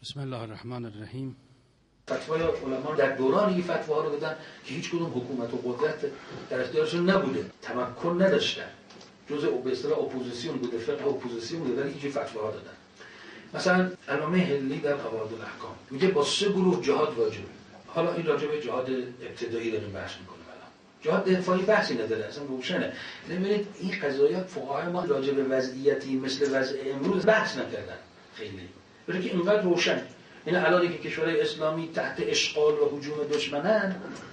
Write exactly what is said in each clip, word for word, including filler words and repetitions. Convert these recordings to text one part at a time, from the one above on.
بسم الله الرحمن الرحیم. فتوای علما در دوران این فتواها رو دادن که هیچ کدوم حکومت و قدرت در اختیارشون نبوده، تمکن نداشتن، جزء به اصطلاح اپوزیسیون بوده، فقه اپوزیسیون بوده، ولی اینجوری فتواها دادن. مثلا علامه هلی در قواعد الاحکام میگه با سه گروه جهاد واجبه. حالا این راجع به جهاد ابتدایی داریم بحث میکنیم. الان جهاد دفاعی بحثی نداره، اصلا روشنه. ببینید این قضايا فقهای ما راجع به وضعیتی مثل وضع امروز بحث نکردن خیلی، برای که اینقدر روشن. این الان که کشورهای اسلامی تحت اشغال و هجوم دشمنن،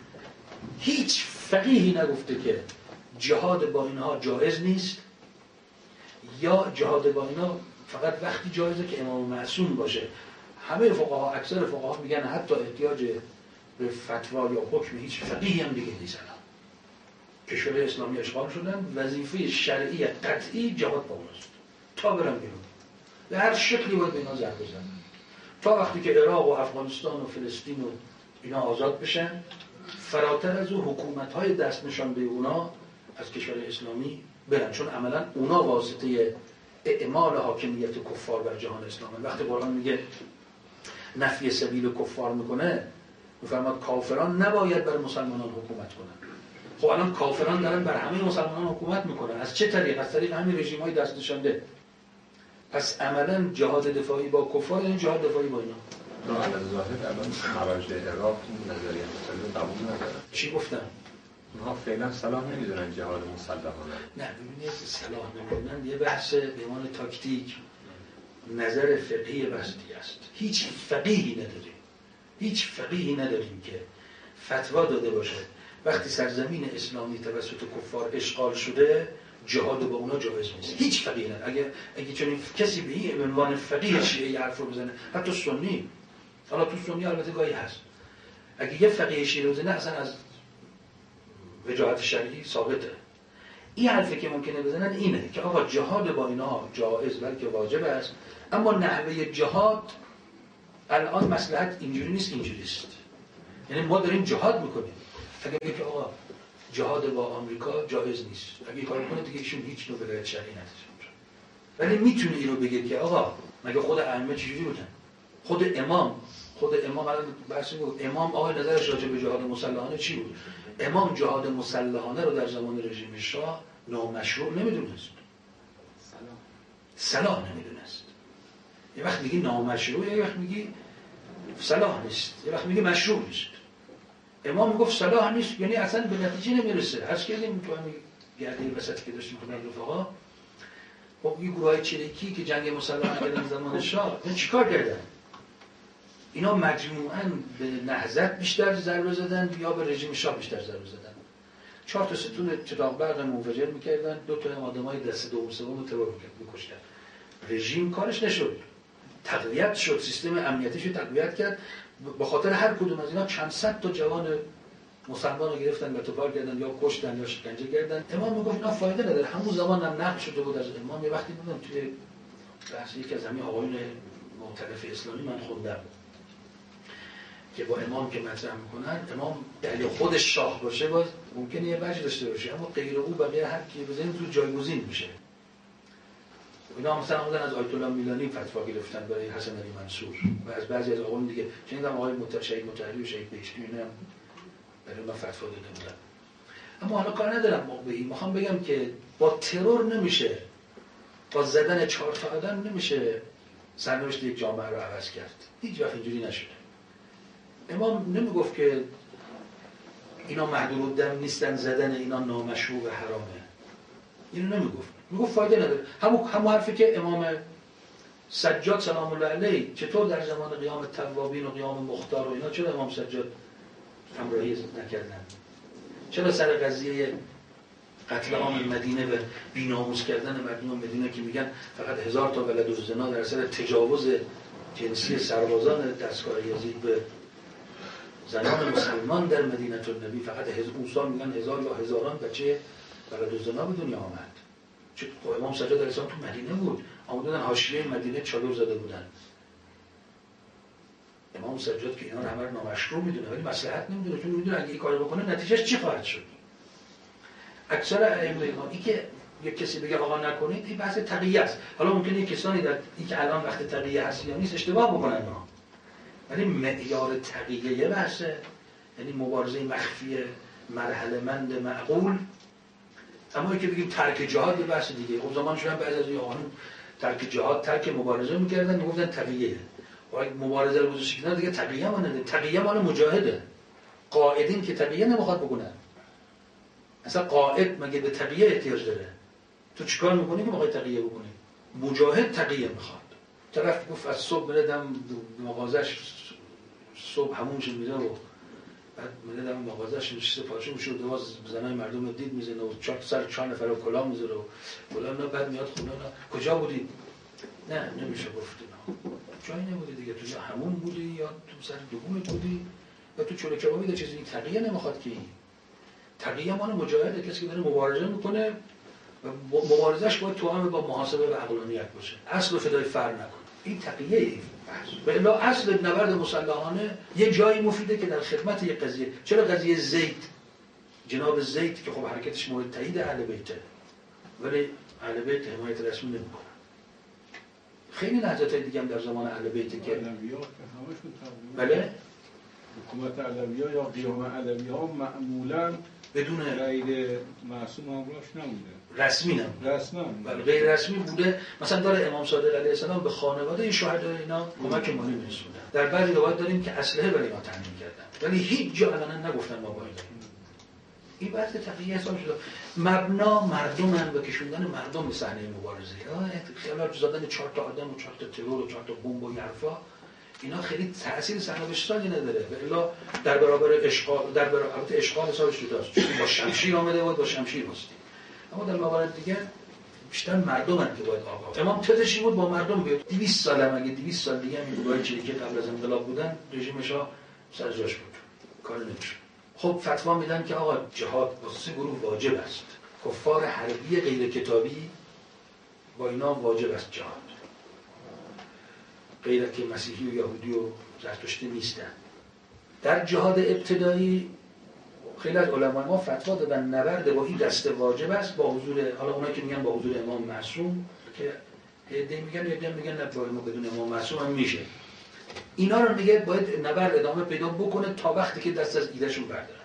هیچ فقیهی نگفته که جهاد با اینها جایز نیست یا جهاد با اینها فقط وقتی جایزه که امام معصوم باشه. همه فقها، اکثر فقها میگن حتی احتیاج به فتوا یا حکم هیچ فقیهی هم دیگه نیست. الان کشورهای اسلامی اشغال شدن، وظیفه شرعی قطعی جهاد با اوناست تا برن بیرون. به هر شکلی باید به اینا ضربه بزنن تا وقتی که عراق و افغانستان و فلسطین و اینا آزاد بشن. فراتر از اون حکومت‌های دست نشان به اونا از کشور اسلامی برن، چون عملاً اونا واسطه اعمال حاکمیت کفار بر جهان اسلامی. وقتی قرآن میگه نفی سبیل کفار میکنه، میفرماد کافران نباید بر مسلمانان حکومت کنن. خب الان کافران دارن بر همه مسلمانان حکومت میکنن. از چه طریق؟ از طریق همین رژیم‌های دست نشانده. پس عملاً جهاد دفاعی با کفار یعنی جهاد دفاعی با اینا. نه علاوه ظاهر الان خواجه عراق نظریه مسلم قبول نداره. چی گفتم؟ اونها فعلا صلاح نمیدونن جهاد مسلحانه. نه ببینید صلاح نمیدونن یه بحث به عنوان تاکتیک، نظر فقهی بحث دیگه است. هیچ فقیهی نداریم. هیچ فقیهی نداریم که فتوا داده باشه وقتی سرزمین اسلامی توسط کفار اشغال شده جهاد با اونا جایز نیست. هیچ فقیه نه. اگه اگه چنین کسی به این عنوان فقیه شیعه حرف رو بزنه، حتی سنی، حالا تو سنی البته گاهی هست، اگه یه فقیه شیعه بزنه اصلا از وجاهت شرعی ثابته. این حرفی که ممکنه بزنن اینه که آقا جهاد با اینا جایز بلکه واجب است، اما نحوه جهاد الان مصلحت اینجوری نیست، اینجوری است. یعنی ما داریم جهاد میکنیم. اگه بگه که آقا جهاد با آمریکا جایز نیست، اگه کار کنه دیگه ایشون هیچ نوع ولایت شرعی نداره. ولی میتونه اینو بگه که آقا مگه خود ائمه چجوری بودن؟ خود امام، خود امام الان بحث بود، امام آقا نظرش راجع به جهاد مسلحانه چی بود؟ امام جهاد مسلحانه رو در زمان رژیم شاه نامشروع نمیدونست. صلاح نمیدونست. یه وقت میگی نامشروع، یه وقت میگی صلاح نیست، یه وقت میگی مشروع نیست. امام میگفت صلاح نیست، یعنی اصلا به نتیجه نمیرسه. هر کردیم تو همین گرده وسط که داشتیم کنار رفقا، خب این گروهای چریکی که جنگ مسلحانه کردن زمان شاه، این چیکار کردن؟ اینا مجموعاً به نهضت بیشتر ضربه زدن یا به رژیم شاه بیشتر ضربه زدن؟ چهار تا ستون چراغ برق منفجر میکردن، دو تا آدمای دست دوم سوم رو ترور میکشتن. رژیم کارش نشد، تقویت شد، سیستم امنیتیش رو تقویت کرد. به خاطر هر کدوم از اینا چند صد تا جوان مسلمان رو گرفتن و توپار کردن یا کشتن یا شکنجه کردن. امام میگفت اینا فایده نداره. همون زمان هم نقل شده بود از امام. یه وقتی بودم توی بحث یکی از همین آقایون معترف اسلامی من خوندم که با امام که مطرح میکنن، امام اگه خودش شاه باشه باز ممکنه یه وجه داشته باشه، اما غیر او بقیه هر کی بزنیم تو جایگزین میشه. اینا مثلا اومدن از آیت الله میلانی فتوا گرفتن برای حسن علی منصور و از بعضی از آقایون دیگه. شنیدم آقای متشهید مطهری و شهید بهشتی اینا برای من فتوا داده بودن. اما حالا کار ندارم موقعی، میخوام بگم که با ترور نمیشه، با زدن چهار تا آدم نمیشه سرنوشت یک جامعه رو عوض کرد. هیچ وقت اینجوری نشده. امام نمیگفت که اینا محدودالدم نیستن، زدن اینا نامشروع و حرامه. اینو نمیگفت. میگفت فایده نداره. همون همون حرفی که امام سجاد سلام الله علیه چطور در زمان قیام توابین و قیام مختار و اینا چرا امام سجاد همراهی نکردن؟ چرا سر قضیه قتل عام مدینه و بی‌ناموس کردن مردم مدینه که میگن فقط هزار تا ولد الزنا در سر تجاوز جنسی سربازان دستگاه یزید به زنان مسلمان در مدینه النبی، فقط اون سال میگن هزار یا هزاران بچه ولد الزنا به دنیا آمد. چون امام سجاد علیه السلام تو مدینه بود، آمدن حاشیه مدینه چادر زده بودن. امام سجاد که اینا رو همه نامشروع میدونه ولی مصلحت نمیدونه، چون میدونه اگه این کارو بکنه نتیجهش چی خواهد شد. اکثر ائمه ما این که یک کسی بگه آقا نکنید، این بحث تقیه است. حالا ممکنه یک کسانی در این که الان وقت تقیه هست یا نیست اشتباه بکنن، ولی معیار تقیه یه بحثه، یعنی مبارزه مخفی مرحله مند معقول. اما که بگیم ترک جهاد یه بحث دیگه. خب زمان شدن بعضی از آقایون ترک جهاد ترک مبارزه میکردن، میگفتن تقیه. و مبارزه رو گذاشته کنار دیگه تقیه ما نده. تقیه مال مجاهده. قائدین که تقیه نمیخواد بکنن. اصلا قائد مگه به تقیه احتیاج داره؟ تو چیکار میکنی که میخوای تقیه بکنی؟ مجاهد تقیه میخواد. طرف گفت از صبح بردم مغازش، صبح همونش میره و بعد بردم مغازش نشسته پاچه میشه و دواز زنای مردم رو دید میزنه و چهار سر چهار نفر رو کلاه میذاره و کلاه نه. بعد میاد خونه نه کجا بودی؟ نه نمیشه گفت نه جایی نبودی دیگه، تو همون بودی یا تو سر دومت بودی یا تو چوله کبابی ده چیزی. تقیه نمیخواد که این تقیه مال مجاهده، کسی که داره مبارزه میکنه و مبارزش باید توأم با محاسبه و عقلانیت باشه، اصل و فدای فر نکنه. این تقیه این بحث. و الا اصل نبرد مسلحانه یه جایی مفیده که در خدمت یه قضیه. چرا قضیه زید، جناب زید که خب حرکتش مورد تایید اهل بیته ولی اهل بیت حمایت رسمی نمیکنه. خیلی نهضت‌های دیگه هم در زمان اهل بیت که علوی‌ها که همشون بله حکومت علوی‌ها یا قیام علوی‌ها معمولاً بدون غیر معصوم همراهش نبوده، رسمی نبوده، رسما بله غیر رسمی بوده. مثلا داره امام صادق علیه السلام به خانواده این شهدا اینا کمک مالی می‌رسوندن. در بعضی روایات داریم که اسلحه برای ما تامین کردن ولی هیچ جا علنا نگفتن ما باید. این بحث تقیه حساب شده. مبنا مردمن و کشوندن مردم به صحنه مبارزه. خیالات زدن چهار تا آدم و چهار تا ترور و چهار تا بمب و حرفا اینا خیلی تأثیر سرنوشتانی نداره. و الا در برابر اشغال، در برابر البته اشغال حسابش جداست، چون با شمشیر آمده بود با شمشیر باستی. اما در موارد دیگه بیشتر مردمن که باید آگاه. امام تزشی بود با مردم بیاد. دویست سال هم اگه دویست سال دیگه هم گروهای چریکی قبل از انقلاب بودن رژیمش ها سر جاش بود. کار نمیشه. خب فتوا میدن که آقا جهاد با سه گروه واجب است. کفار حربی غیر کتابی با اینا واجب است جهاد. غیر که مسیحی و یهودی و زرتشتی نیستن. در جهاد ابتدایی خیلی از علمای ما فتوا دادن نبرد با این دسته واجب است با حضور، حالا اونایی که میگن با حضور امام معصوم که هدیه میگن هدیه میگن نه ما بدون امام معصوم هم میشه. اینا رو میگه باید نبرد ادامه پیدا بکنه تا وقتی که دست از ایدهشون بردارن.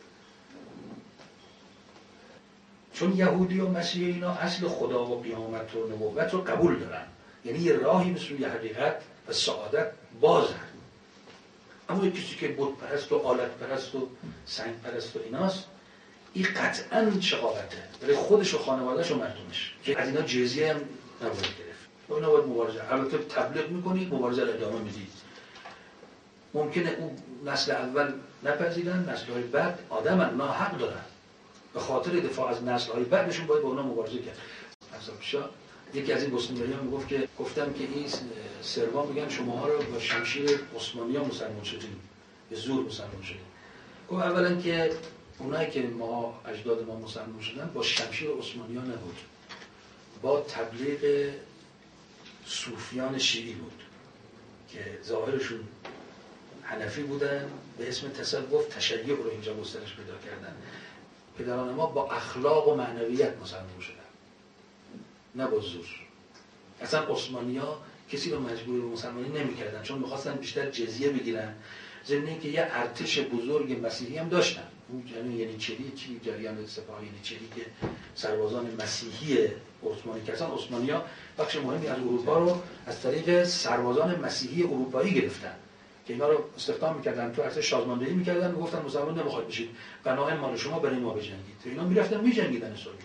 چون یهودی و مسیحی اینا اصل خدا و قیامت و نبوت رو قبول دارن، یعنی یه راهی به سوی حقیقت و سعادت بازن. اما کسی که بت پرست و آلت پرست و سنگ پرست و ایناست، این قطعاً شقاوته برای خودش و خانواده‌اش و مردمش که از اینا جزیه هم نباید گرفت. و اینا باید مبارزه. البته تبلیغ میکنید، مبارزه رو ادامه میدید. ممکنه اون نسل اول نپذیرن، نسل‌های بعد آدمن، اونا حق دارن. به خاطر دفاع از نسل‌های بعدشون باید با اونا مبارزه کرد. حساب یکی از این بوسنیایی‌ها میگفت که گفتم که این سروا میگن شماها رو با شمشیر عثمانی‌ها مسلمان شدیم، به زور مسلمان شدیم. گفت اولا که اونایی که ما اجداد ما مسلمان شدن با شمشیر عثمانی‌ها نبود، با تبلیغ صوفیان شیعی بود که ظاهرشون حنفی بودن، به اسم تصوف تشیع رو اینجا گسترش پیدا کردن. پدران ما با اخلاق و معنویت مسلمان شدن، نه با زور. اصلا عثمانی‌ها کسی رو مجبور به مسلمانی نمی‌کردن، چون می‌خواستن بیشتر جزیه بگیرن. ضمن اینکه یه ارتش بزرگ مسیحی هم داشتن. اون یعنی یعنیچری چی جریان سپاه یعنیچری که سربازان مسیحی عثمانی که اصلا عثمانی‌ها بخش مهمی از اروپا رو از طریق سربازان مسیحی اروپایی گرفتن که اینا رو استخدام می‌کردن، تو ارتش سازماندهی می‌کردن، میگفتن مسلمان نمی‌خواید بشید، غنایم مال شما، برای ما بجنگید. اینا می‌رفتن می‌جنگیدن اسرائیل.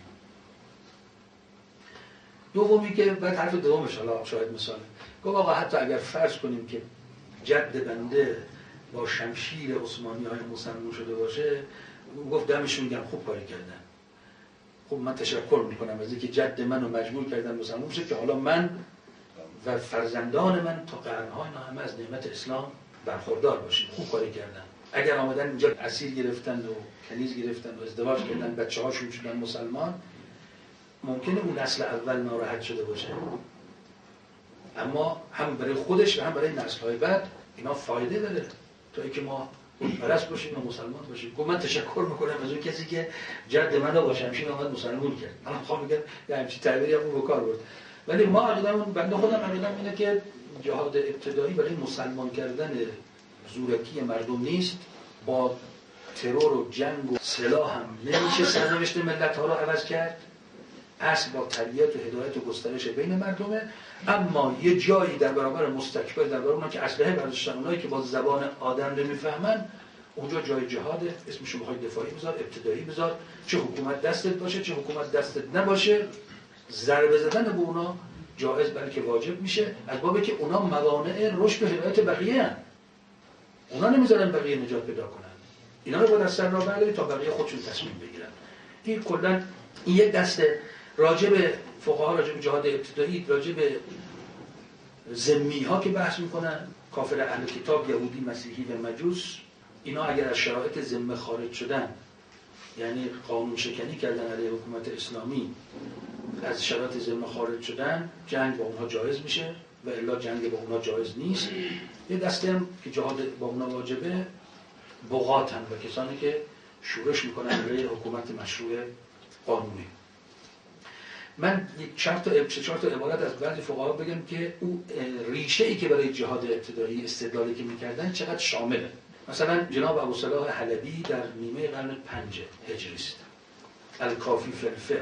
دومی که بعد حرف دومش حالا شاید مثاله، گفت آقا حتی اگر فرض کنیم که جد بنده با شمشیر عثمانی‌های مسلمان شده باشه، گفت دمشون گرم، خوب کاری کردن. خب من تشکر میکنم از اینکه جد منو مجبور کردن مسلمان شه که حالا من و فرزندان من تا قرن‌های همه از نعمت اسلام برخوردار باشیم. خوب کاری کردن. اگر آمدن اینجا اسیر گرفتن و کنیز گرفتن و ازدواج کردن، بچه‌هاشون شدن مسلمان، ممکنه اون نسل اول ناراحت شده باشه، اما هم برای خودش و هم برای نسل‌های بعد اینا فایده داره تا اینکه ما پرست باشیم و مسلمان باشیم. گفت من تشکر میکنم از اون کسی که جد منو با شمشیر آمد مسلمان کرد. الان میخوام بگم یه همچین تعبیری هم به کار برد. ولی ما عقیدمون، بنده خودم عقیدم اینه که جهاد ابتدایی برای مسلمان کردن زورکی مردم نیست. با ترور و جنگ و سلاح هم نمیشه سرنوشت ملت ها رو عوض کرد. اصل با تربیت و هدایت و گسترش بین مردمه. اما یه جایی در برابر مستکبر، در برابر اونها که اسلحه برداشتن، اونایی که با زبان آدم نمیفهمن، اونجا جای جهاده. اسمش رو بخوای دفاعی بذار، ابتدایی بذار، چه حکومت دستت باشه چه حکومت دستت نباشه، ضربه زدن به اونا جایز بلکه واجب میشه، از بابه که اونا موانع رشد و هدایت بقیه هن. اونا نمیذارن بقیه نجات پیدا کنن، اینا رو باید از سر راه برداری تا بقیه خودشون تصمیم بگیرن. این کلا این یک دسته راجع به فقها، راجع به جهاد ابتدایی، راجع به ذمی ها که بحث میکنن، کافر اهل کتاب، یهودی، مسیحی و مجوس، اینا اگر از شرایط ذمه خارج شدن، یعنی قانون شکنی کردن علیه حکومت اسلامی، از شرایط ذمه خارج شدن، جنگ با اونها جایز میشه و الا جنگ با اونها جایز نیست. یه دسته هم که جهاد با اونها واجبه، بغاتن و کسانی که شورش میکنن علیه حکومت مشروع قانونی. من یک چهار تا چهار تا عبارت از بعضی فقها بگم که او ریشه ای که برای جهاد ابتدایی استدلالی که میکردن چقدر شامله. مثلا جناب ابوصلاح حلبی در نیمه قرن پنج هجری است، الکافی فی الفقه،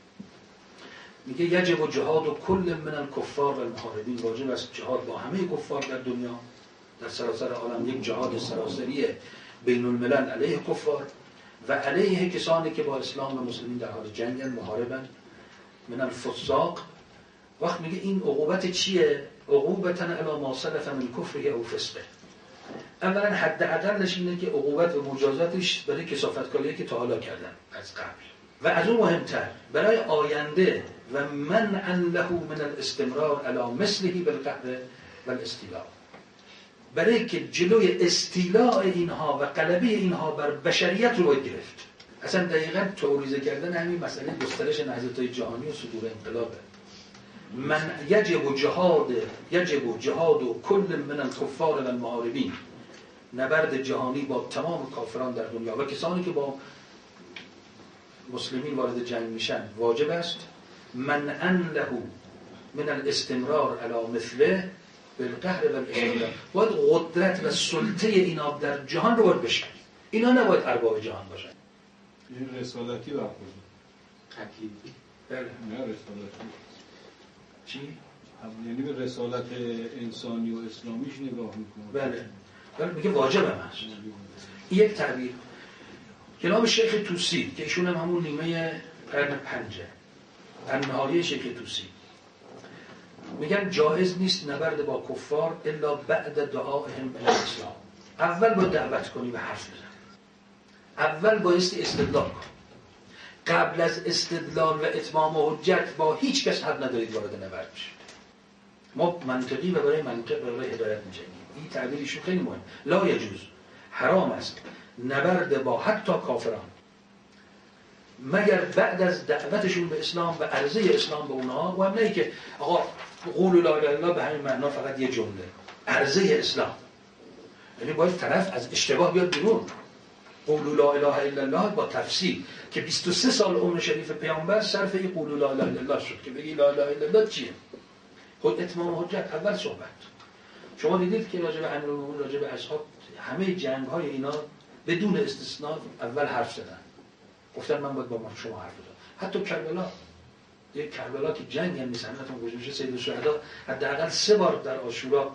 میگه یجب و جهاد و کل من الکفار و المحاربین، واجب است جهاد با همه کفار در دنیا، در سراسر عالم یک جهاد سراسری بین الملل علیه کفار و علیه کسانی که با اسلام و مسلمین در حال جنگن، محاربن، من الفساق. وقت میگه این عقوبت چیه؟ عقوبتن علی ما سلف من کفره او فسقه. اولا حد اقلش اینه که عقوبت و مجازاتش برای کثافتکاریه که تا حالا کردن از قبل، و از اون مهمتر برای آینده و منعا له من الاستمرار علی مثله بالقهر والاستیلاء، برای که جلوی استیلاء اینها و غلبه اینها بر بشریت رو باید گرفت. اصلا دقیقاً توریزه کردن همین مسئله گسترش نهضت‌های جهانی و صدور انقلابه. من یجب جهاد یجب جهاد و کل من الکفار و المحاربین، نبرد جهانی با تمام کافران در دنیا و کسانی که با مسلمین وارد جنگ میشن واجب است. منعا له من الاستمرار علی مثله بالقهر والاستیلاء، باید قدرت و سلطه اینا در جهان رو باید بشکنیم. اینا نباید ارباب جهان باشن. این رسالتی برخورد تکلیفی. بله. نه رسالتی. چی؟ یعنی به رسالت انسانی و اسلامیش نگاه میکنه. بله. بله میگه واجب هم هست. این یک تعبیر. جناب شیخ توسی که ایشون هم همون نیمه قرن پنجه، النهایه شیخ توسی، میگن جایز نیست نبرد با کفار الا بعد دعائهم الی الاسلام. اول باید دعوت کنی و حرف بزنی. اول بایستی استدلال کن. قبل از استدلال و اتمام و حجت با هیچ کس حق ندارید وارد نبرد بشید. ما منطقی و برای منطق و برای هدایت می‌جنگیم. این تعبیرشون خیلی مهم. لا یجوز، حرام است نبرد با حتی کافران مگر بعد از دعوتشون به اسلام و عرضه اسلام به اونها. و هم نه که آقا قول لا اله الا الله به همین معنا فقط یه جمله، عرضه اسلام، یعنی باید طرف از اشتباه بیاد بیرون. قول لا اله الا الله با تفصیل که بیست و سه سال عمر شریف پیامبر صرف این قول لا اله الا الله شد که بگی لا اله الا الله چیه. خود اتمام حجت اول صحبت. شما دیدید که راجع به امیرالمومنین، راجع به اصحاب، همه جنگ های اینا بدون استثناء اول حرف زدن، گفتن من باید با شما حرف بزنم. حتی کربلا، یک کربلا که جنگ هم نیست، همتون گوش سید الشهدا حداقل سه بار در عاشورا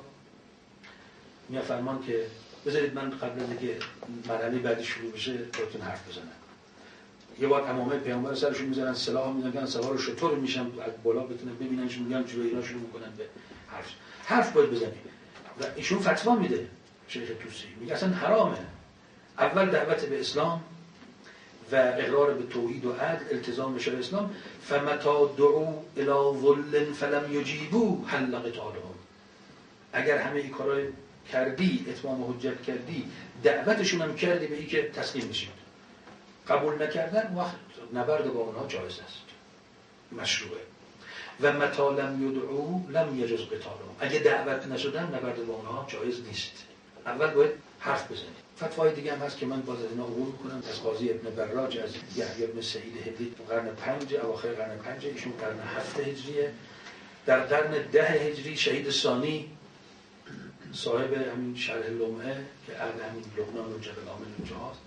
میفرمان که بذارید من قبل از اینکه مرحله بعدی شروع بشه بهتون حرف بزنم. یه بار امامه پیامبر سرشون میذارن، سلاح میذارن، سوار شطور میشن، از بالا بتونن ببیننشون، میگن جلوی اینا شروع میکنن به حرف. حرف باید بزنید. و ایشون فتوا میده شیخ توسی، میگه اصلا حرامه. اول دعوت به اسلام و اقرار به توحید و عدل، التزام به شرع اسلام. فمتا دعوا الی ظل فلم یجیبوا حل قتالهم. اگر همه این کارا کردی، اتمام حجت کردی، دعوتشون هم کردی به این که تسلیم بشید، قبول نکردن، وقت نبرد با اونها جایز است، مشروعه. و متا لم یدعوا لم یجوز قتالهم. اگه دعوت نشدن نبرد با اونها جایز نیست. اول باید حرف بزنید. فتوای دیگه هم هست که من باز از اینا عبور میکنم، از قاضی ابن براج، از یحیی ابن سعید هدی قرن پنج، اواخر قرن پنج، ایشون قرن هفت هجریه. در قرن ده هجری شهید ثانی صاحب همین شرح لمعه که عقد همین لبنان و جبل عامل اونجا هست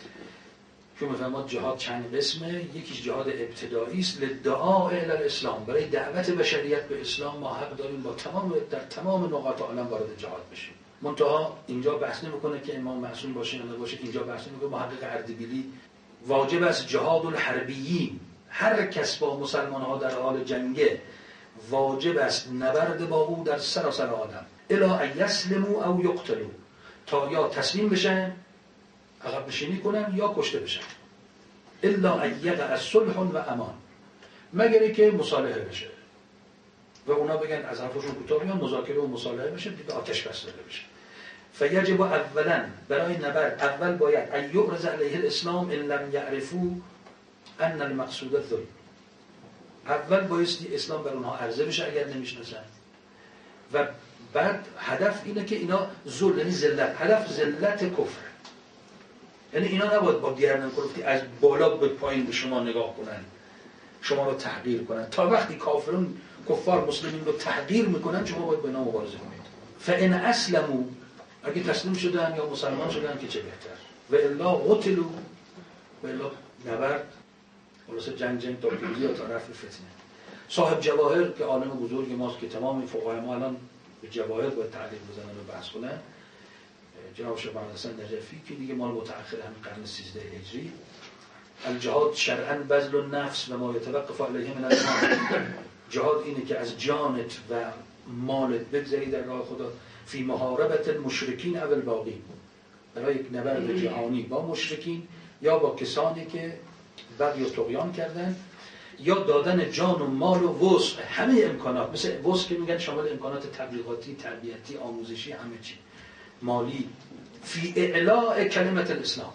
که میفهمد جهاد چند قسمه. یکیش جهاد ابتدایی است لدعاء الی الاسلام، برای دعوت بشریت به اسلام ما حق داریم با تمام در تمام نقاط عالم وارد جهاد بشیم. منتها اینجا بحث نمیکنه که امام معصوم باشه یا نباشه، اینجا بحث نمیکنه. محقق اردبیلی واجب است جهاد الحربیین، هر کس با مسلمان ها در حال جنگه واجب است نبرد با او در سراسر عالم الی ان یسلموا او یقتلوا، تا یا تسلیم بشن عقب نشینی کنن یا کشته بشن. الا ان یقع صلح و امان، مگر که مصالحه بشه و اونا بگن از حرفشون کوتاه بیان، مذاکره و مصالحه بشه، دیگه آتش بس داده بشه. فیجب اولا، برای نبرد اول باید ان یعرض علیه الاسلام ان لم یعرفوا ان المقصود الذل، اول بایستی اسلام بر اونها عرضه بشه اگر نمیشناسن، و بعد هدف اینه که اینا ذل یعنی ذلت، هدف ذلت کفر، یعنی اینا نباید با گردن کلفتی از بالا به پایین به شما نگاه کنن، شما رو تحقیر کنن. تا وقتی کافرون کفار مسلمین رو تحقیر میکنن شما باید با اینا مبارزه کنید. فان اسلموا، اگه تسلیم شدن یا مسلمان شدن که چه بهتر، و الا قتلوا، و الا نبرد خلاصه جنگ جنگ تا پیروزی یا تا رفع فتنه. صاحب جواهر که عالم بزرگ ماست که تمام فقهای ما الان به جواهر باید تعلیق بزنن و بحث کنن، جناب شیخ محمد حسن نجفی که دیگه مال متأخر همین قرن سیزده هجری، الجهاد شرعاً بذل النفس و ما یتوقف علیه من المال، جهاد اینه که از جانت و مالت بگذری در راه خدا، فی محاربت المشرکین او الباقین، برای یک نبرد جهانی با مشرکین یا با کسانی که بغی و طغیان کردن، یا دادن جان و مال و وسع، همه امکانات، مثل وسع که میگن شامل امکانات تبلیغاتی، تربیتی، آموزشی، همه چی، مالی، فی اعلاء کلمت الاسلام،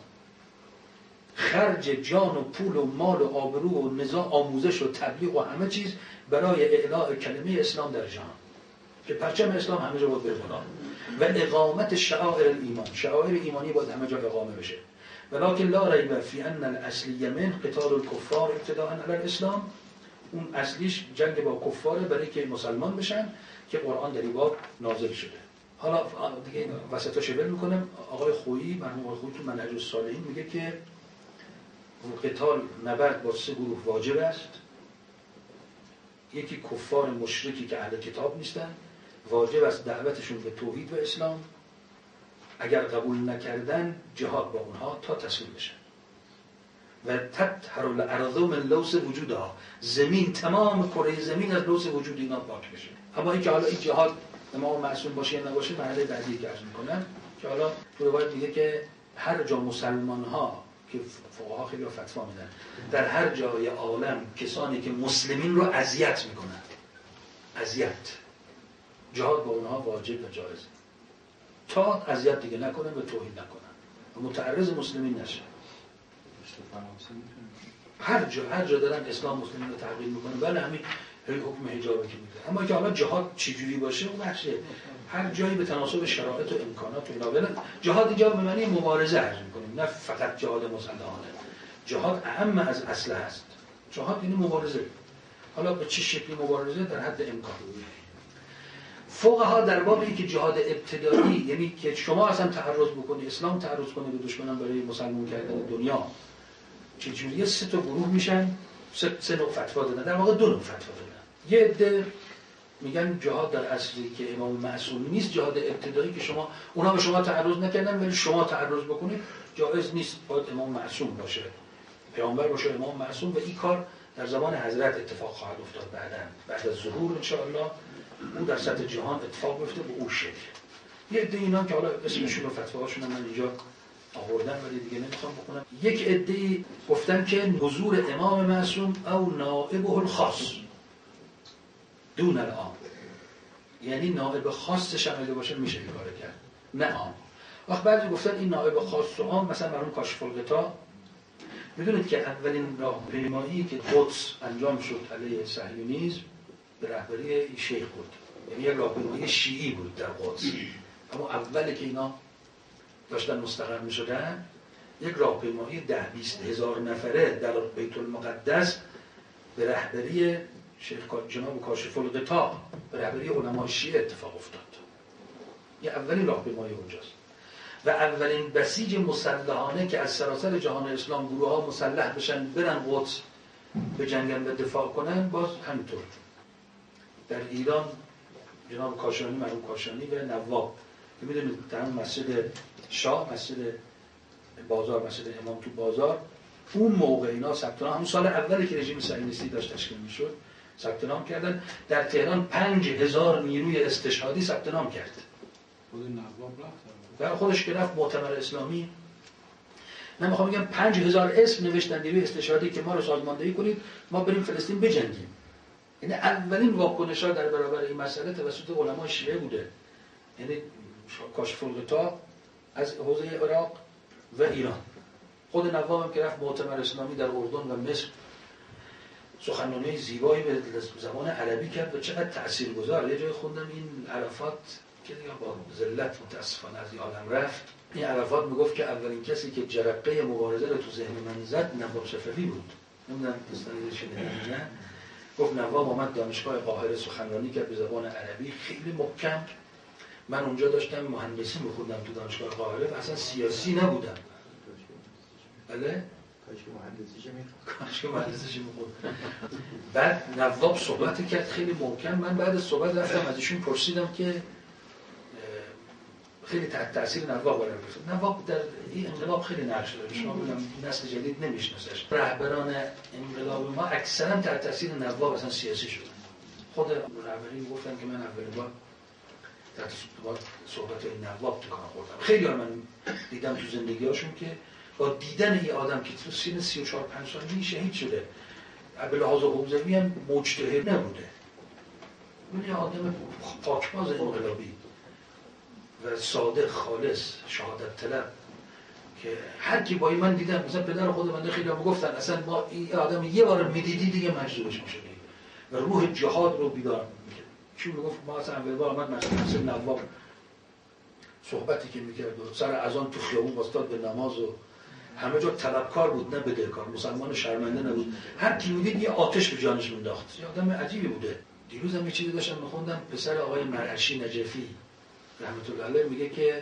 خرج جان و پول و مال و آبرو و نظام آموزش و تبلیغ و همه چیز برای اعلاء کلمه اسلام در جهان، که پرچم اسلام همه جا باید بره، و اقامت شعائر الایمان، شعائر ایمانی باید همه جا اقامه بشه. ولکن لا ریب فی ان الاصلی من قتال الکفار ابتداء علی الاسلام، اون اصلیش جنگ با کفاره برای که مسلمان بشن که قرآن در این باب نازل شده. حالا دیگه وسطاش ول میکنم. آقای خویی، مرحوم آقای خویی تو منهج الصالحین میگه که قتال نبرد با سه گروه واجب است. یکی کفار مشرکی که اهل کتاب نیستن، واجب است دعوتشون به توحید و اسلام، اگر قبول نکردن جهاد با اونها تا تسلیم بشن. و تطهر الارض من لوث وجودها، زمین، تمام کره زمین از لوث وجود اینا پاک بشه. اما اینکه حالا این جهاد امام معصوم باشه یا نباشه مرحله بعدی که عرض میکنم، که حالا تو روایت میگه که هر جا مسلمان ها، که فقها خیلی فتوا میدن، در هر جای عالم کسانی که مسلمین رو اذیت میکنن، اذیت، جهاد با اونها واجب و جایز، تا اذیت دیگه نکنن و توهین نکنن و متعرض مسلمین نشن. هر جا هر جا دارن اسلام مسلمین رو تحقیر میکنن، بله همین حکم حجابی که میده. اما که حالا جهاد چجوری باشه اون بحثه، هر جایی به تناسب شرایط و امکانات و اینا. جهاد اینجا به معنی مبارزه عرض میکنیم، نه فقط جهاد مسلحانه. جهاد اهم از اصل است. جهاد یعنی مبارزه. حالا به چه شکلی مبارزه؟ در حد امکان. فقها در باب اینکه جهاد ابتدایی، یعنی که شما اصلا تعرض بکنی، اسلام تعرض کنه به دشمنان برای مسلمان کردن دنیا، چجوریه؟ سه تا گروه میشن، سه, سه نوع فتوا دادن، در واقع دو نوع فتوا دادن. یه عده میگن جهاد در اصلی که امام معصوم نیست، جهاد ابتدایی که شما اونا به شما تعرض نکردن ولی شما تعرض بکنید جایز نیست، باید امام معصوم باشه، پیامبر باشه، امام معصوم. و این کار در زمان حضرت اتفاق خواهد افتاد بعداً، بعد از ظهور ان شاء الله اون در سطح جهان اتفاق میفته به اون شکل. یه عده اینا که حالا اسمشون و فتواهاشون من اینجا آوردم ولی دیگه نمیخوام بخونم. یک عده گفتن که حضور امام معصوم او نائبه الخاص دون العام، یعنی نائب خاصش هم اگه باشه میشه این کار کرد، نه عام. وقت بعضی گفتن این نائب خاص و عام، مثلا برای کاشف الغطا میدونید که اولین راهپیمایی که قدس انجام شد علیه صهیونیسم به رهبری شیخ بود، یعنی یک راهپیمایی شیعی بود در قدس. اما اولی که اینا داشتن مستقر می شدن، یک راهپیمایی ده بیست هزار نفره در بیت المقدس به رهبری شیخ جناب کاشف الغطا، به رهبری علمای شیعه اتفاق افتاد. این اولین راهپیمایی اونجاست و اولین بسیج مسلحانه که از سراسر جهان اسلام گروه ها مسلح بشن برن قدس به جنگن و دفاع کنن، باز همینطور. در ایران جناب کاشانی، مرحوم کاشانی و نواب که میدونید در مسجد شاه، مسجد بازار، مسجد امام تو بازار، اون موقع اینا ثبت نام، همون سال اولی که رژیم صهیونیستی داشت تشکیل میشد ثبت نام کردن. در تهران پنج هزار نیروی استشهادی ثبت نام کرد. خود نواب رفت برای خودش که رفت مؤتمر اسلامی. من میخوام بگم پنج هزار اسم نوشتن نیروی استشهادی که ما رو سازماندهی کنید ما بریم فلسطین بجنگیم. یعنی اولین واکنش‌ها در برابر این مسئله توسط علمای شیعه بوده. یعنی کاشف الغطا از حوزه عراق و ایران. خود نواب هم که رفت مؤتمر اسلامی در اردن و مصر سخنرانی زیبایی به زبان عربی کرد و چقدر تاثیرگذار. یه جای خوندم این عرفات که دیگه با ذلت متاسفانه از این عالم رفت، این عرفات میگفت که اولین کسی که جرقه مبارزه رو تو ذهن من زد نواب شفوی بود. نمیدونم استانیدش شنیدین نه؟ گفت نواب آمد دانشگاه قاهره سخنرانی کرد به زبان عربی خیلی محکم. من اونجا داشتم مهندسی می‌خوندم تو دانشگاه قاهره و اصلا سیاسی نبودم. بله؟ کاش که مهندسیش می‌خوند. کاش که مهندسیش می‌خوند. بعد نواب صحبت کرد خیلی محکم. من بعد از صحبت رفتم از ایشون پرسیدم که خیلی تحت تاثیر نواب قرار گرفت. نواب در این انقلاب خیلی نقش داره. شما ببینم نسل جدید نمی‌شناسش. رهبران انقلاب ما اکثرا تحت تاثیر نواب اصلا سیاسی شدن. خود رهبری میگفتن که من اولین بار در صحبت این نواب تکان خوردم. خیلی ها من دیدم تو زندگی‌هاشون که با دیدن یه آدم که تو سن سی و چهار پنج سالگی شهید شده، به لحاظ حوزوی هم مجتهد نبوده. اون یه آدم پاکباز انقلابی و صادق خالص شهادت طلب که هر کی با من دیدم، مثلا پدر خود من خیلی هم گفتن اصلا ما این آدم یه بار میدیدی دیگه مجذوبش میشدی و روح جهاد رو بیدار میکرد. چون میگفت ما اصلا اول بار آمد مسجد نواب صحبتی که میکرد و سر اذان تو خیابون واسطاد به نماز و همه جا طلبکار بود نه بدهکار، مسلمان شرمنده نبود. هر کی میدید یه آتش به جانش مینداخت. یه آدم عجیبی بوده. دیروز هم یه چیزی داشتم میخوندم، پسر آقای مرعشی نجفی رحمت الله علیه میگه که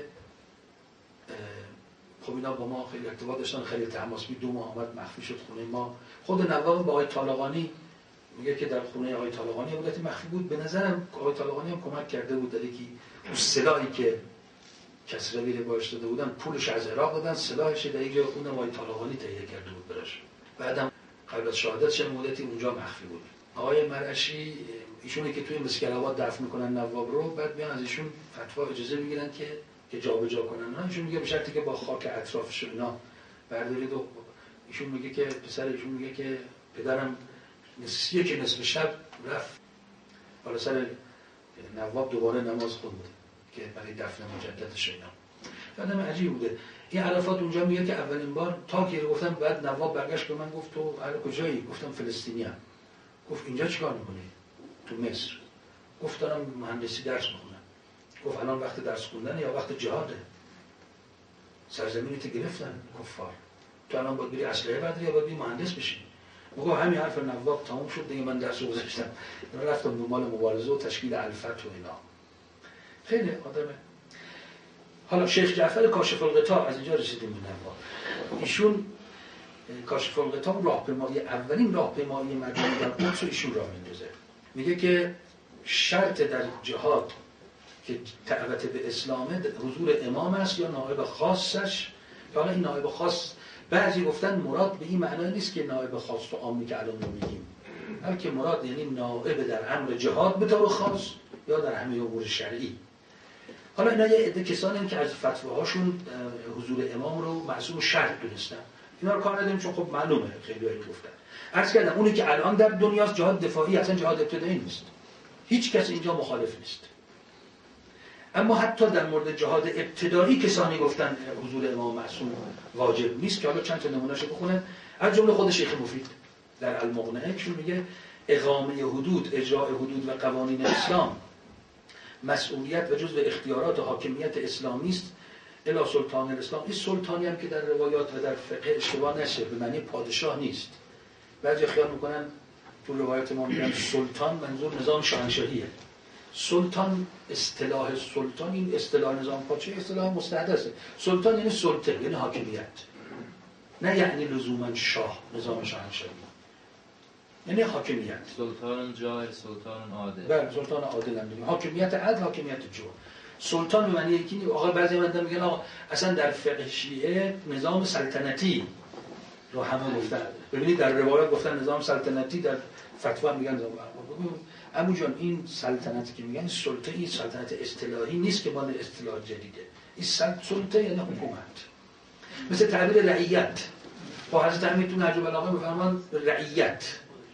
خب اینا با ما خیلی ارتباط داشتن، خیلی تماس بی دو ماه آمد مخفی شد خونه ما. خود نواب با آقای طالقانی میگه که در خونه آقای طالقانی بودتی مخفی بود. به نظرم آقای طالقانی هم کمک کرده بود، داره که اون سلاحی که کسروی رو باش داده بودن پولش از عراق دادن، سلاحش در یک جای خونه آقای طالقانی تهیه کرده بود براش. بعدم قبل از شهادتش مدتی اونجا مخفی بود. آقای مرعشی ایشونه که توی مسکرآباد دفن میکنن نواب رو، بعد میان از ایشون فتوا اجازه میگیرن که که جابجا کنن. ایشون میگه به شرطی که با خاک اطرافش اینا بردارید. و ایشون میگه که پسر ایشون میگه که پدرم نصفیه که نصف شب رفت بالا سر نواب دوباره نماز خوند که برای دفن مجددش اینا. آدم عجیب بوده. این عرفات اونجا میگه که اولین بار تا که گفتم، بعد نواب برگشت به من گفت تو اهل کجایی؟ گفتم فلسطینیام. گفت اینجا چیکار میکنی؟ تو مصر. گفت دارم مهندسی درس میخونم. گفت الان وقت درس خوندن یا وقت جهاده؟ سرزمینت گرفتن کفار، تو الان باید بری اسلحه برداری یا باید بری مهندس بشی؟ میگه همین حرف نواب تموم شد دیگه، من درس رو گذاشتم رفتم دنبال مبارزه و تشکیل الفت و اینا. خیلی آدمه. حالا شیخ جعفر کاشف الغطا، از اینجا رسیدیم به نواب. ایشون کاشف الغطا راهپیمایی، اولین راهپیمایی مجموعی در قدس رو ایشون راه میندازه. میگه که شرط در جهاد که دعوت به اسلامه حضور امام است یا نائب خاصش. حالا این نائب خاص بعضی گفتن مراد به این معنی نیست که نائب خاص و عامی که الان میگیم، بلکه مراد یعنی نائب در امر جهاد به طور خاص یا در همه امور شرعی. حالا اینا یه عده کسانی که از فتواهاشون حضور امام رو معصوم شرط دونستن، اینا رو کار نداریم چون خب معلومه خیلی هایی گفتن. عرض کردم اونی که الان در دنیاست جهاد دفاعی، اصلا جهاد ابتدایی نیست. هیچ کس اینجا مخالف نیست. اما حتی در مورد جهاد ابتدایی کسانی گفتن حضور امام معصوم واجب نیست که حالا چند تا نمونهشو بخونن. از جمله خود شیخ مفید در المغنیه که میگه اقامه حدود، اجراء حدود و قوانین اسلام مسئولیت و جزء اختیارات و حاکمیت اسلامی است الی سلطان الاسلام. این سلطانی هم که در روایات و در فقه اشتباه نشه به معنی پادشاه نیست. بعضی خیال میکنن تو روایت ما میگن سلطان منظور نظام شاهنشاهیه. سلطان، اصطلاح سلطان، این اصطلاح نظام پادشاهی اصطلاح مستحدثه. سلطان یعنی سلطه، یعنی حاکمیت، نه یعنی لزوما شاه، نظام شاهنشاهی، یعنی حاکمیت. سلطان جاهل، سلطان عادل. بله، سلطان عادل هم داریم. حاکمیت عدل، حاکمیت جور. سلطان به معنی یکی نیست. آقا بعضی من میگن آقا اصلا در فقه شیعه نظام سلطنتی رو همه گفتن. ببینید در روایات گفتن نظام سلطنتی، در فتوا میگن نظام. عمو جان این سلطنتی که میگن سلطه، این سلطنت اصطلاحی نیست که مال اصطلاح جدیده. این سلطه یعنی حکومت. مثل تعبیر رعیت. با حضرت امیر تو نهج البلاغه میفرمان رعیت.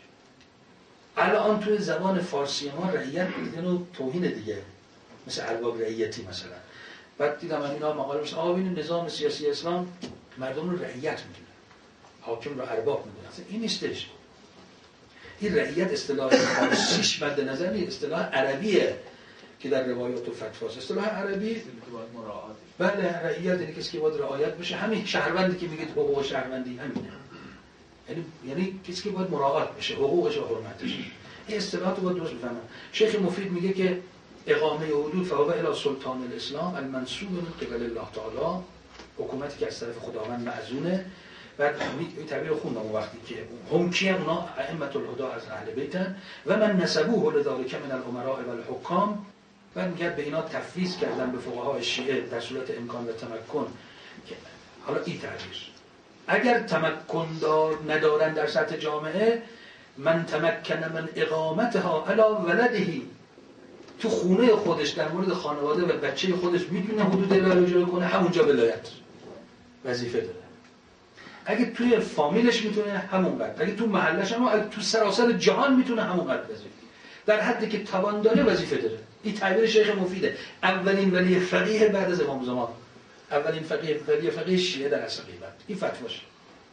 الان توی زبان فارسی ما رعیت اینو توهین دیگه، مثل ارباب رعیتی مثلا. بعد دیدم اینا مقاله میشه آقا ببین نظام سیاسی اسلام مردم رو رعیت میدونه، حاکم رو ارباب میدونه. اصلا این نیستش. این رعیت اصطلاح فارسیش مد نظر نیست، اصطلاح عربیه که در روایات و فتواست. اصطلاح عربی باید مراعات. بله، رعیت یعنی کسی که باید رعایت بشه. همین شهروندی که میگید حقوق شهروندی همینه. یعنی یعنی کسی که باید مراعات بشه، حقوقش و حرمتش. این اصطلاحات رو باید درست بفهمن. شیخ مفید میگه که اقامه حدود فهو الی سلطان الاسلام المنصوب من قبل الله تعالی، حکومتی که از طرف خداوند معزونه. بعد این تعبیر خوندم اون وقتی که هم کیه اونا ائمه الهدی از اهل بیتن و من نسبوه لذلک من الامراء و الحکام. بعد میگه به اینا تفویض کردن به فقهای شیعه در صورت امکان و تمکن. که حالا این تعبیر اگر تمکن دار ندارن در سطح جامعه، من تمکن من اقامتها علی ولدهی، تو خونه خودش در مورد خانواده و بچه خودش میتونه حدود الهی اجرا کنه، همونجا ولایت وظیفه داره. اگه توی فامیلش میتونه همونقدر، اگه تو محلش هم، اگه تو سراسر جهان میتونه همونقدر وظیفه، در حدی که توان داره وظیفه داره. این تعبیر شیخ مفیده. اولین ولی فقیه بعد از امام زمان، اولین فقیه ولی فقیه شیعه در عصر غیبت. این فتواشه.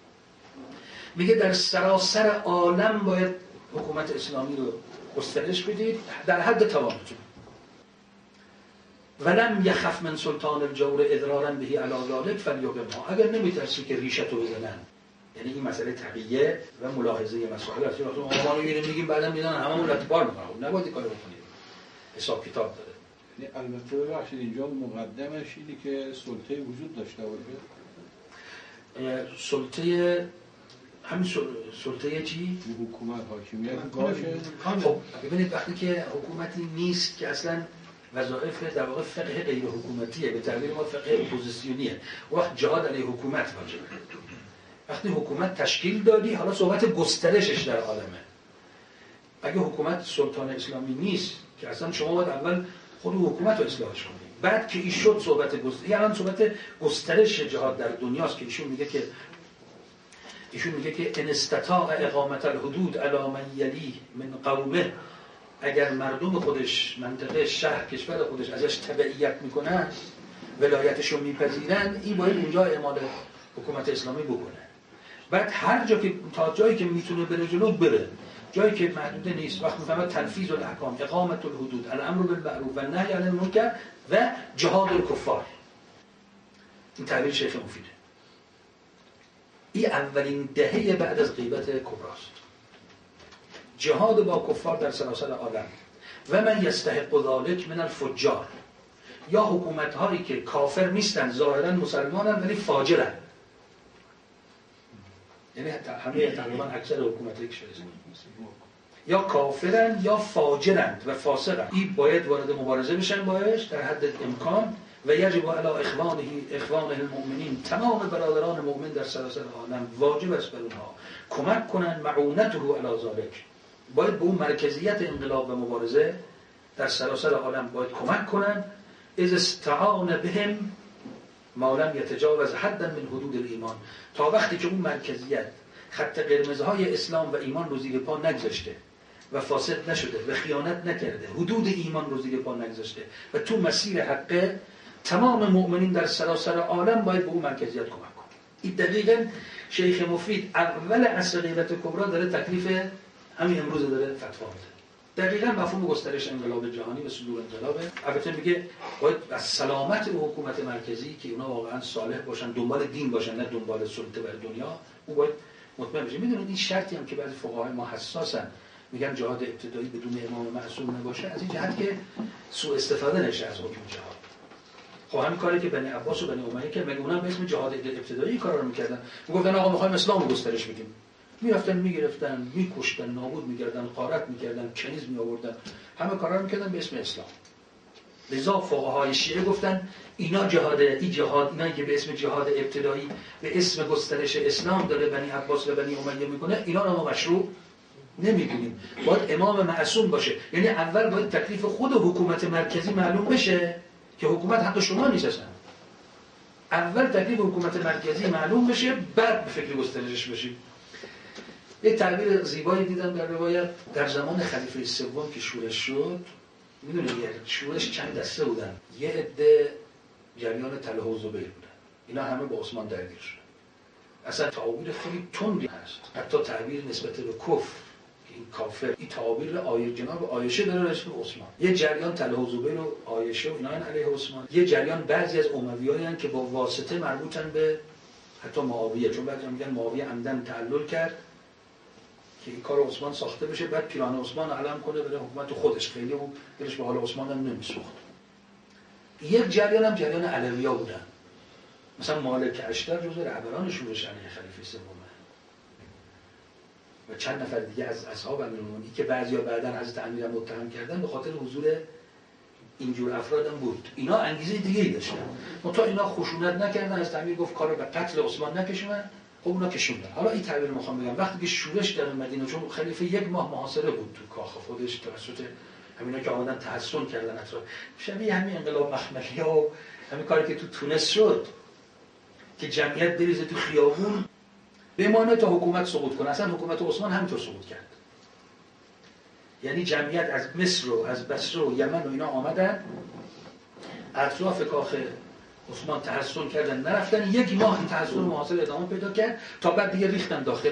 میگه در سراسر عالم باید حکومت اسلامی رو گسترش بدید در حد توانتون. ولم یخف من سلطان الجور اضرارا بهی علی ذلک فلیقمها. اگر نمیترسی که ریشتو بزنن، یعنی این مسئله تقیه و ملاحظه مسائل است. وقتی ما رو میگیم میگیم بعدم میدن هممون لطبار میکنن، نباید کارو بکنید. حساب کتاب داره. یعنی البته ببخشید اینجا مقدمش اینه که سلطه وجود داشته باشه. سلطه همین سلطه چی؟ حکومت، حاکمیت باشه. خب ببینید وقتی که حکومتی نیست که اصلا وظایف در واقع فقه غیر حکومتیه، به تعبیر ما فقه اپوزیسیونیه، وقت جهاد علیه حکومت واجبه. وقتی حکومت تشکیل دادی، حالا صحبت گسترشش در عالمه. اگه حکومت سلطان اسلامی نیست که اصلا شما باید اول خود حکومت رو اصلاحش کنید، بعد که این شد صحبت گسترش. یعنی صحبت گسترش جهاد در دنیاست که ایشون میگه که ایشون میگه که ان استطاع اقامت الحدود علی من یلی من قومه، اگر مردم خودش، منطقه، شهر، کشور خودش ازش تبعیت میکنن، ولایتش رو میپذیرن، این باید اونجا اعمال حکومت اسلامی بکنه. بعد هر جا که تا جایی که میتونه بره جلو بره، جایی که محدود نیست، وقت میفهمه تنفیذ الاحکام، اقامت الحدود، الامر بالمعروف و نهی عن المنکر و جهاد الکفار. این تعبیر شیخ مفیده. این اولین دهه بعد از غیبت کبراست. جهاد با کفار در سراسر عالم. و من یستحق ذلک من الفجار، یا حکومت هایی که کافر نیستن، ظاهرا مسلمانن ولی فاجرن. یعنی همه تقریبا اکثر حکومت‌های کشور اسلامی یا کافرن یا فاجرن و فاسقن. این باید وارد مبارزه بشن باش در حد امکان. و یجب علی اخوانه اخوانه المؤمنین، تمام برادران مؤمن در سراسر عالم واجب است بر اونها کمک کنن، معونته علی ذلک، باید به اون مرکزیت انقلاب و مبارزه در سراسر عالم باید کمک کنن. اذ استعان بهم ما لم یتجاوز حدا من حدود الایمان، تا وقتی که اون مرکزیت خط قرمزهای اسلام و ایمان رو زیر پا نگذاشته و فاسد نشده و خیانت نکرده، حدود ایمان رو زیر پا نگذاشته و تو مسیر حقه، تمام مؤمنین در سراسر عالم باید به اون مرکزیت کمک کنن. این دقیقاً شیخ مفید اول عصر غیبت کبرا داره تکلیف همین امروز داره فتوا میده. دقیقاً مفهوم گسترش انقلاب جهانی و صدور انقلابه. البته میگه باید از سلامت و حکومت مرکزی که اونا واقعا صالح باشن، دنبال دین باشن، نه دنبال سلطه بر دنیا، اون باید مطمئن بشه. میدونید این شرطی هم که بعضی فقهای ما حساسن میگن جهاد ابتدایی بدون امام معصوم نباشه، از این جهت که سوء استفاده نشه از حکم جهاد. خب همین کاری که بنی عباس و بنی امیه که مگه اونم به اسم جهاد ابتدایی کارا رو میکردن، میگفتن آقا میخوایم اسلام رو گسترش بدیم، میرفتن میگرفتن میکشتن نابود میکردن غارت میکردن کنیز میآوردن، همه کارا رو میکردن به اسم اسلام. لذا فقهای شیعه گفتن اینا جهاد این جهاد اینا که به اسم جهاد ابتدایی به اسم گسترش اسلام داره بنی عباس و بنی امیه میکنه، اینا رو ما مشروع نمیدونیم. باید امام معصوم باشه، یعنی اول باید تکلیف خود حکومت مرکزی معلوم بشه که حکومت حق شما نیست اصلا. اول تکلیف حکومت مرکزی معلوم بشه، بعد به فکر گسترشش بشیم. یک تعبیر زیبایی دیدم در روایت، در زمان خلیفه سوم که شورش شد، میدونید شورش چند دسته بودن، یه عده جریان طلحه و زبیر بودن، اینا همه با عثمان درگیر شدن. اصلا تعبیر خیلی تندی هست، حتی تعبیر نسبت به کفر، این کافر، این تعبیر آیه جناب عایشه داره رسول عثمان. یه جریان طلحه و زبیر و عایشه و اینا علیه عثمان، یه جریان بعضی از امویایان که با واسطه مربوطن به حتی معاویه، چون بعضی میگن معاویه عمدن تعلل کرد که این کار عثمان ساخته بشه، بعد پیران عثمان علم کنه بره حکومت خودش، خیلی اون دلش به حال عثمان هم نمیسوخت. یک جریان هم جریان علوی‌ها بودن، مثلا مالک اشتر جزو رهبران شورش علیه خلیفه سوم و چند نفر دیگه از اصحاب امیرالمومنین که بعضیا بعداً حضرت امیر متهم کردن به خاطر حضور اینجور افرادم بود. اینا انگیزه دیگه‌ای داشتن، منتها اینا خشونت نکردن، حضرت امیر گفت کارو به قتل عثمان نکشونن، خب اونا کشوندن. حالا این تعبیر میخوام بگم، وقتی که شورش در مدینه، چون خلیفه یک ماه محاصره بود تو کاخ خودش توسط همینا که آمدن تحصن کردن اطراف، شبیه همین انقلاب مخملی‌ها و همین کاری که تو تونس شد که جمعیت بریزه تو خیابون بمانه تا حکومت سقوط کنه. اصلا حکومت عثمان همینطور سقوط کرد، یعنی جمعیت از مصر و از بصره و یمن و اینا آمدن اطراف کاخ عثمان تحصن کردن، نرفتن. یک ماه این تحصن محاصره ادامه پیدا کرد تا بعد دیگه ریختن داخل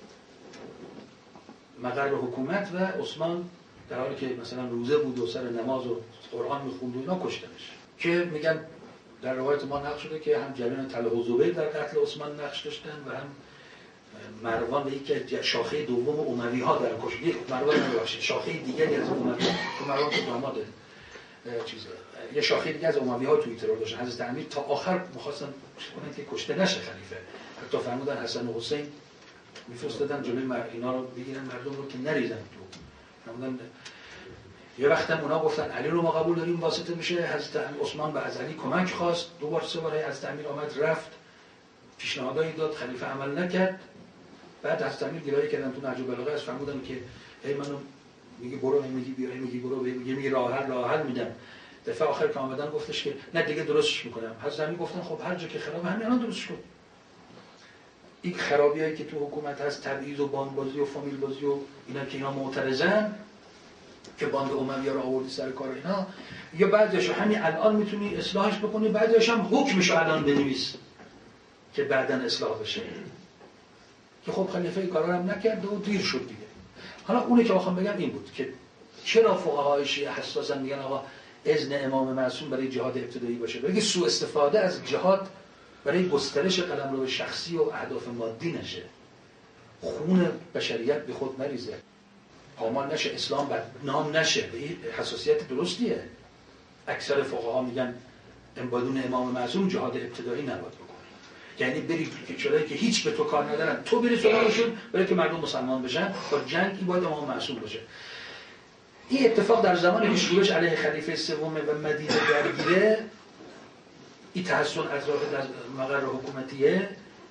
مقر حکومت و عثمان در حالی که مثلا روزه بود و سر نماز و قرآن میخوند و اینا کشتنش. که میگن در روایت ما نقل شده که هم جریان طلحه و زبیر در قتل عثمان نقش داشتن و هم مروان به یک شاخه دوم اموی ها در کشت. یک مروان نباشید، شاخه دیگری از اموی که مروان تو داماد چیزه، یه شاخه دیگه از اموی ها توی ترور داشتن. حضرت امیر تا آخر می‌خواستن کنن که کشته نشه خلیفه، حتی فرمودن حسن و حسین میفرستادن جلوی مر اینا رو بگیرن مردم رو که نریزن تو. فرمودن یه وقت هم اونا گفتن علی رو ما قبول داریم واسطه میشه، حضرت عثمان به از علی کمک خواست، دو بار سه بار حضرت امیر آمد رفت پیشنهادایی داد، خلیفه عمل نکرد. بعد حضرت امیر گلایه کردن تو نهج البلاغه از فرمودن که ای منو میگی برو، میگی بیا، میگی برو، میگی میگی راه حل راه حل میدم. دفعه آخر که آمدن گفتش که نه دیگه درستش میکنم. حضرت امیر گفتن خب هر جا که خراب همین الان درستش کن. این خرابیایی که تو حکومت هست، تبعیض و باندبازی و فامیل بازی و اینا که اینا معترضن که باند امویه رو آوردی سر کار اینا، یا بعضیاشو همین الان میتونی اصلاحش بکنی، بعضیاش هم حکمشو الان بنویس که بعداً اصلاح بشه. که خب خلیفه کارا رو هم نکرد و دیر شد دیگه. حالا اونی که بخوام بگم این بود که چرا فقهای شیعه حساسا میگن آقا اذن امام معصوم برای جهاد ابتدایی باشه، بگه سوء استفاده از جهاد برای گسترش قلمرو شخصی و اهداف مادی نشه، خون بشریت به خود نریزه، پامال نشه، اسلام بدنام نشه. به این حساسیت درستیه. اکثر فقها میگن بدون امام معصوم جهاد ابتدایی نباید بکنی، یعنی بری که چرایی که هیچ به تو کار ندارن تو بری سراغشون برای که مردم مسلمان بشن، با جنگ این باید امام معصوم باشه. این اتفاق در زمانی که شورش علیه خلیفه سوم و مدینه درگیره، این تحصن اطراف در مقر حکومتیه،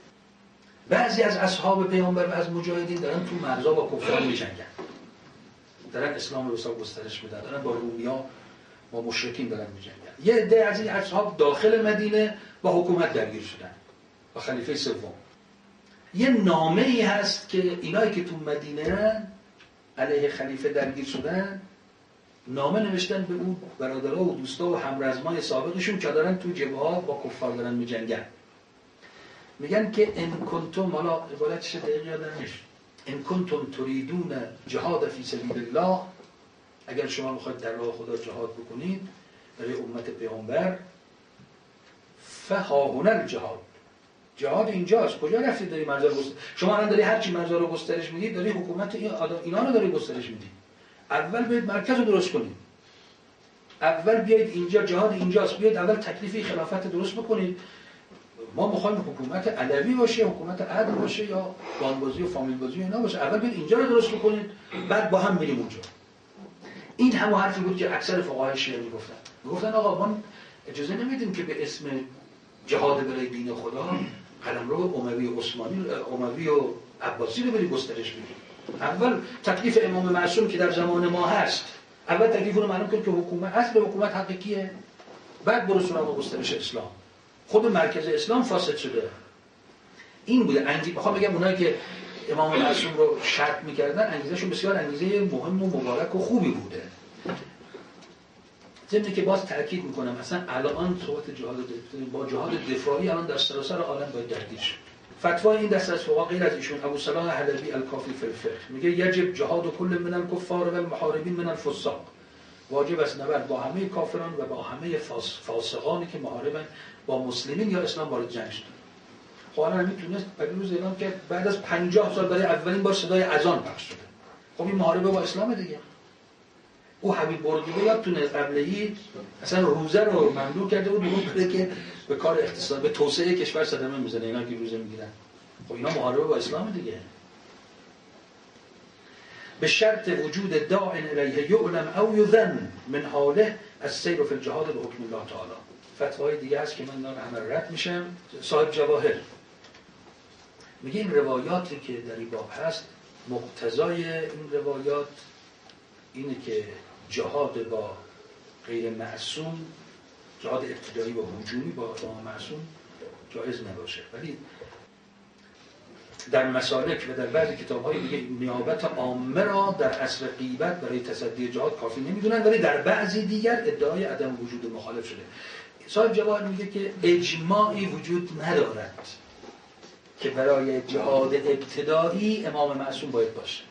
بعضی از اصحاب پیامبر و از مجاهدین دارن تو مرزا با کفار می‌جنگن، دارن اسلام رو بسیار گسترش میدن، دارن با رومیا با مشرکین دارن می‌جنگن. یه عده از این اصحاب داخل مدینه با حکومت درگیر شدن، با خلیفه سوم. یه نامه‌ای هست که اینایی که تو مدینه علیه خلیفه درگیر شدن، نامه نوشتن به اون برادرها و دوستا و همرزمای سابقشون که دارن تو جبهه‌ها با کفار دارن می‌جنگن. میگن که ان کنتم، حالا عبارتش دقیق یادم نیست، ان کنتم تریدون جهاد فی سبیل الله، اگر شما میخواید در راه خدا جهاد بکنید برای امت پیامبر، فها هنر جهاد، جهاد اینجاست. کجا رفتی داری مرزا رو گسترش؟ شما الان داری هر چی مرزا رو گسترش میدی، داری حکومت این آدم اینا رو داری گسترش میدی. اول بیاید مرکز رو درست کنید. اول بیاید اینجا جهاد اینجاست، بیاید اول تکلیف خلافت درست بکنید. ما میخوایم حکومت علوی باشه، حکومت عدل باشه یا بانبازی و فامیل بازی و اینا باشه. اول بیاید اینجا رو درست بکنید، بعد با هم میریم اونجا. این همون حرفی بود که اکثر فقهای شیعه میگفتن. میگفتن آقا ما اجازه نمیدیم که به اسم جهاد برای دین خدا قلمرو اموی و عثمانی اموی و عباسی رو بری گسترش بدیم. اول تکلیف امام معصوم که در زمان ما هست، اول تکلیف رو معلوم کن که حکومت اصل حکومت حق کیه، بعد برو سراغ گسترش اسلام. خود مرکز اسلام فاسد شده. این بوده انگیزه. بخوام بگم اونایی که امام معصوم رو شرط می‌کردن انگیزه‌شون بسیار انگیزه مهم و مبارک و خوبی بوده. ضمن که باز تاکید میکنم مثلا الان صحبت جهاد با جهاد دفاعی الان در سراسر عالم باید درگیر شه. فتوای این دست از فقها غیر از ایشون ابو صلاح حلبی الکافی فی الفقه میگه یجب جهاد کل من الکفار و المحاربین من الفساق. واجب است نبرد با همه کافران و با همه فاسقانی که محاربن با مسلمین یا اسلام وارد جنگ شدن. خب الان میتونست بعد روز اعلام کرد بعد از پنجاه سال برای اولین بار صدای اذان پخش شده. خب این محاربه با اسلام دیگه. او حبیب بردیده یادتونه قبلی اصلا روزه رو ممنوع کرده بود اون بده که به کار اقتصاد به توسعه کشور صدمه میزنه اینا که روزه میگیرن. خب اینا محاربه با اسلام دیگه. به شرط وجود داع الیه یعلم او یظن من حاله السیر فی الجهاد به حکم الله تعالی. فتواهای دیگه هست که من دارم همه رد میشم. صاحب جواهر میگه این روایاتی که در این باب هست مقتضای این روایات اینه که جهاد با غیر معصوم، جهاد ابتدایی با هجومی با امام معصوم جایز نباشه. ولی در مسالک و در بعضی کتاب‌های دیگه نیابت عامه را در عصر غیبت برای تصدی جهاد کافی نمیدونن، ولی در بعضی دیگر ادعای عدم وجود مخالف شده. صاحب جواهر میگه که اجماعی وجود ندارد که برای جهاد ابتدایی امام معصوم باید باشه.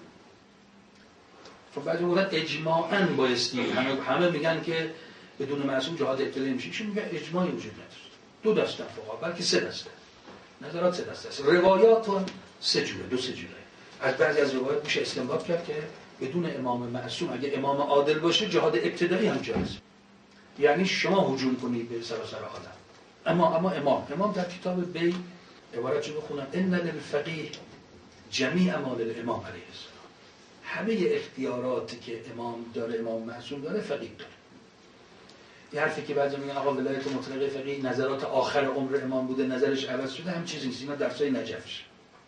خب بعضی میگن اجماعاً بایستی، همه همه میگن که بدون معصوم جهاد ابتدایی میشه. چون میگه اجماعی وجود نداره. دو دسته فقها بلکه سه دسته. نظرات سه دسته است. روایات هم سه جوره، دو سه جوره. از بعضی از روایات میشه استنباط کرد که بدون امام معصوم اگه امام عادل باشه جهاد ابتدایی هم جایز. یعنی شما هجوم کنید به سراسر عالم. اما اما امام امام در کتاب بی عبارتشو بخونم ان للفقیه جمیع اعمال الامام علیه السلام. همه اختیاراتی که امام داره امام معصوم داره فقیه داره. یه حرفی که بعضی میگن آقا ولایت مطلقه فقیه نظرات آخر عمر امام بوده نظرش عوض شده، هم چیزی نیست. اینا درسای نجفش.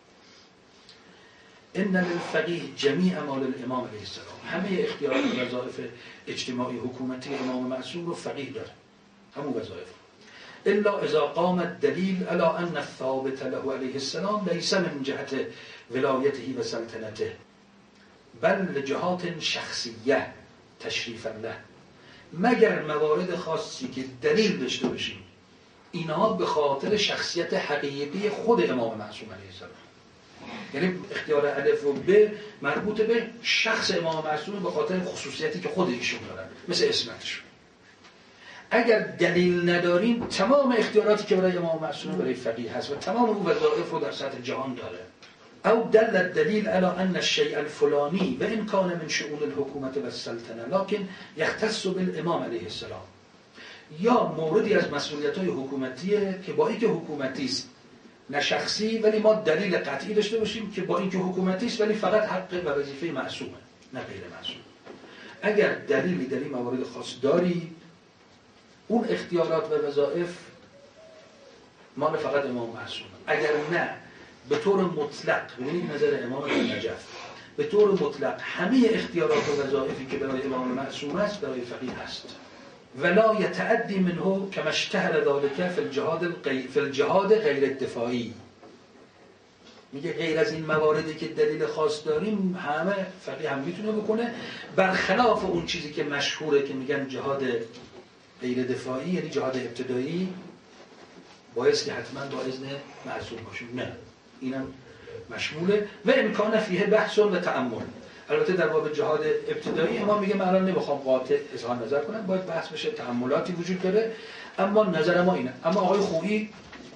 ان للفقیه جمیع اعمال الامام علیه السلام. همه اختیارات و وظایف اجتماعی حکومتی امام معصوم رو فقیه داره. همون وظایف. الا اذا قام الدلیل على ان الثابت له علیه السلام ليس من جهت ولایته و سلطنته بل لجهات شخصیه تشریفا له. مگر موارد خاصی که دلیل داشته باشیم اینها به خاطر شخصیت حقیقی خود امام معصوم علیه السلام، یعنی اختیار الف و ب مربوط به شخص امام معصوم به خاطر خصوصیتی که خود ایشون دارن مثل اسمتشون. اگر دلیل نداریم تمام اختیاراتی که برای امام معصوم برای فقیه هست و تمام اون وظایف رو در سطح جهان داره. او دل الدلیل على ان الشیء الفلانی و ان کان من شؤون الحکومت و السلطنه لكن یختص بالامام علیه السلام. یا موردی از مسئولیت‌های حکومتیه که با اینکه حکومتی است نه شخصی، ولی ما دلیل قطعی داشته باشیم که با اینکه حکومتی است ولی فقط حق و وظیفه معصومه نه غیر معصوم. اگر دلیلی در این موارد خاص داری اون اختیارات و وظایف مال فقط امام معصومه. اگر نه به طور مطلق، ببینید نظر امام نجف، به طور مطلق همه اختیارات و وظایفی که برای امام معصوم است برای فقیه هست. ولا یتعدی منه کما اشتهر ذلك فی الجهاد فی الجهاد غیر الدفاعی. میگه غیر از این مواردی که دلیل خاص داریم همه فقیه هم میتونه بکنه، برخلاف اون چیزی که مشهوره که میگن جهاد غیر دفاعی یعنی جهاد ابتدایی باید که حتما با اذن معصوم باشه. نه، اینم مشموله. و امکان فیه بحث و تأمل. البته در باب جهاد ابتدایی امام میگه من الان نمیخوام قاطع اظهار نظر کنم، باید بحث بشه، تأملاتی وجود داره، اما نظر ما اینه. اما آقای خویی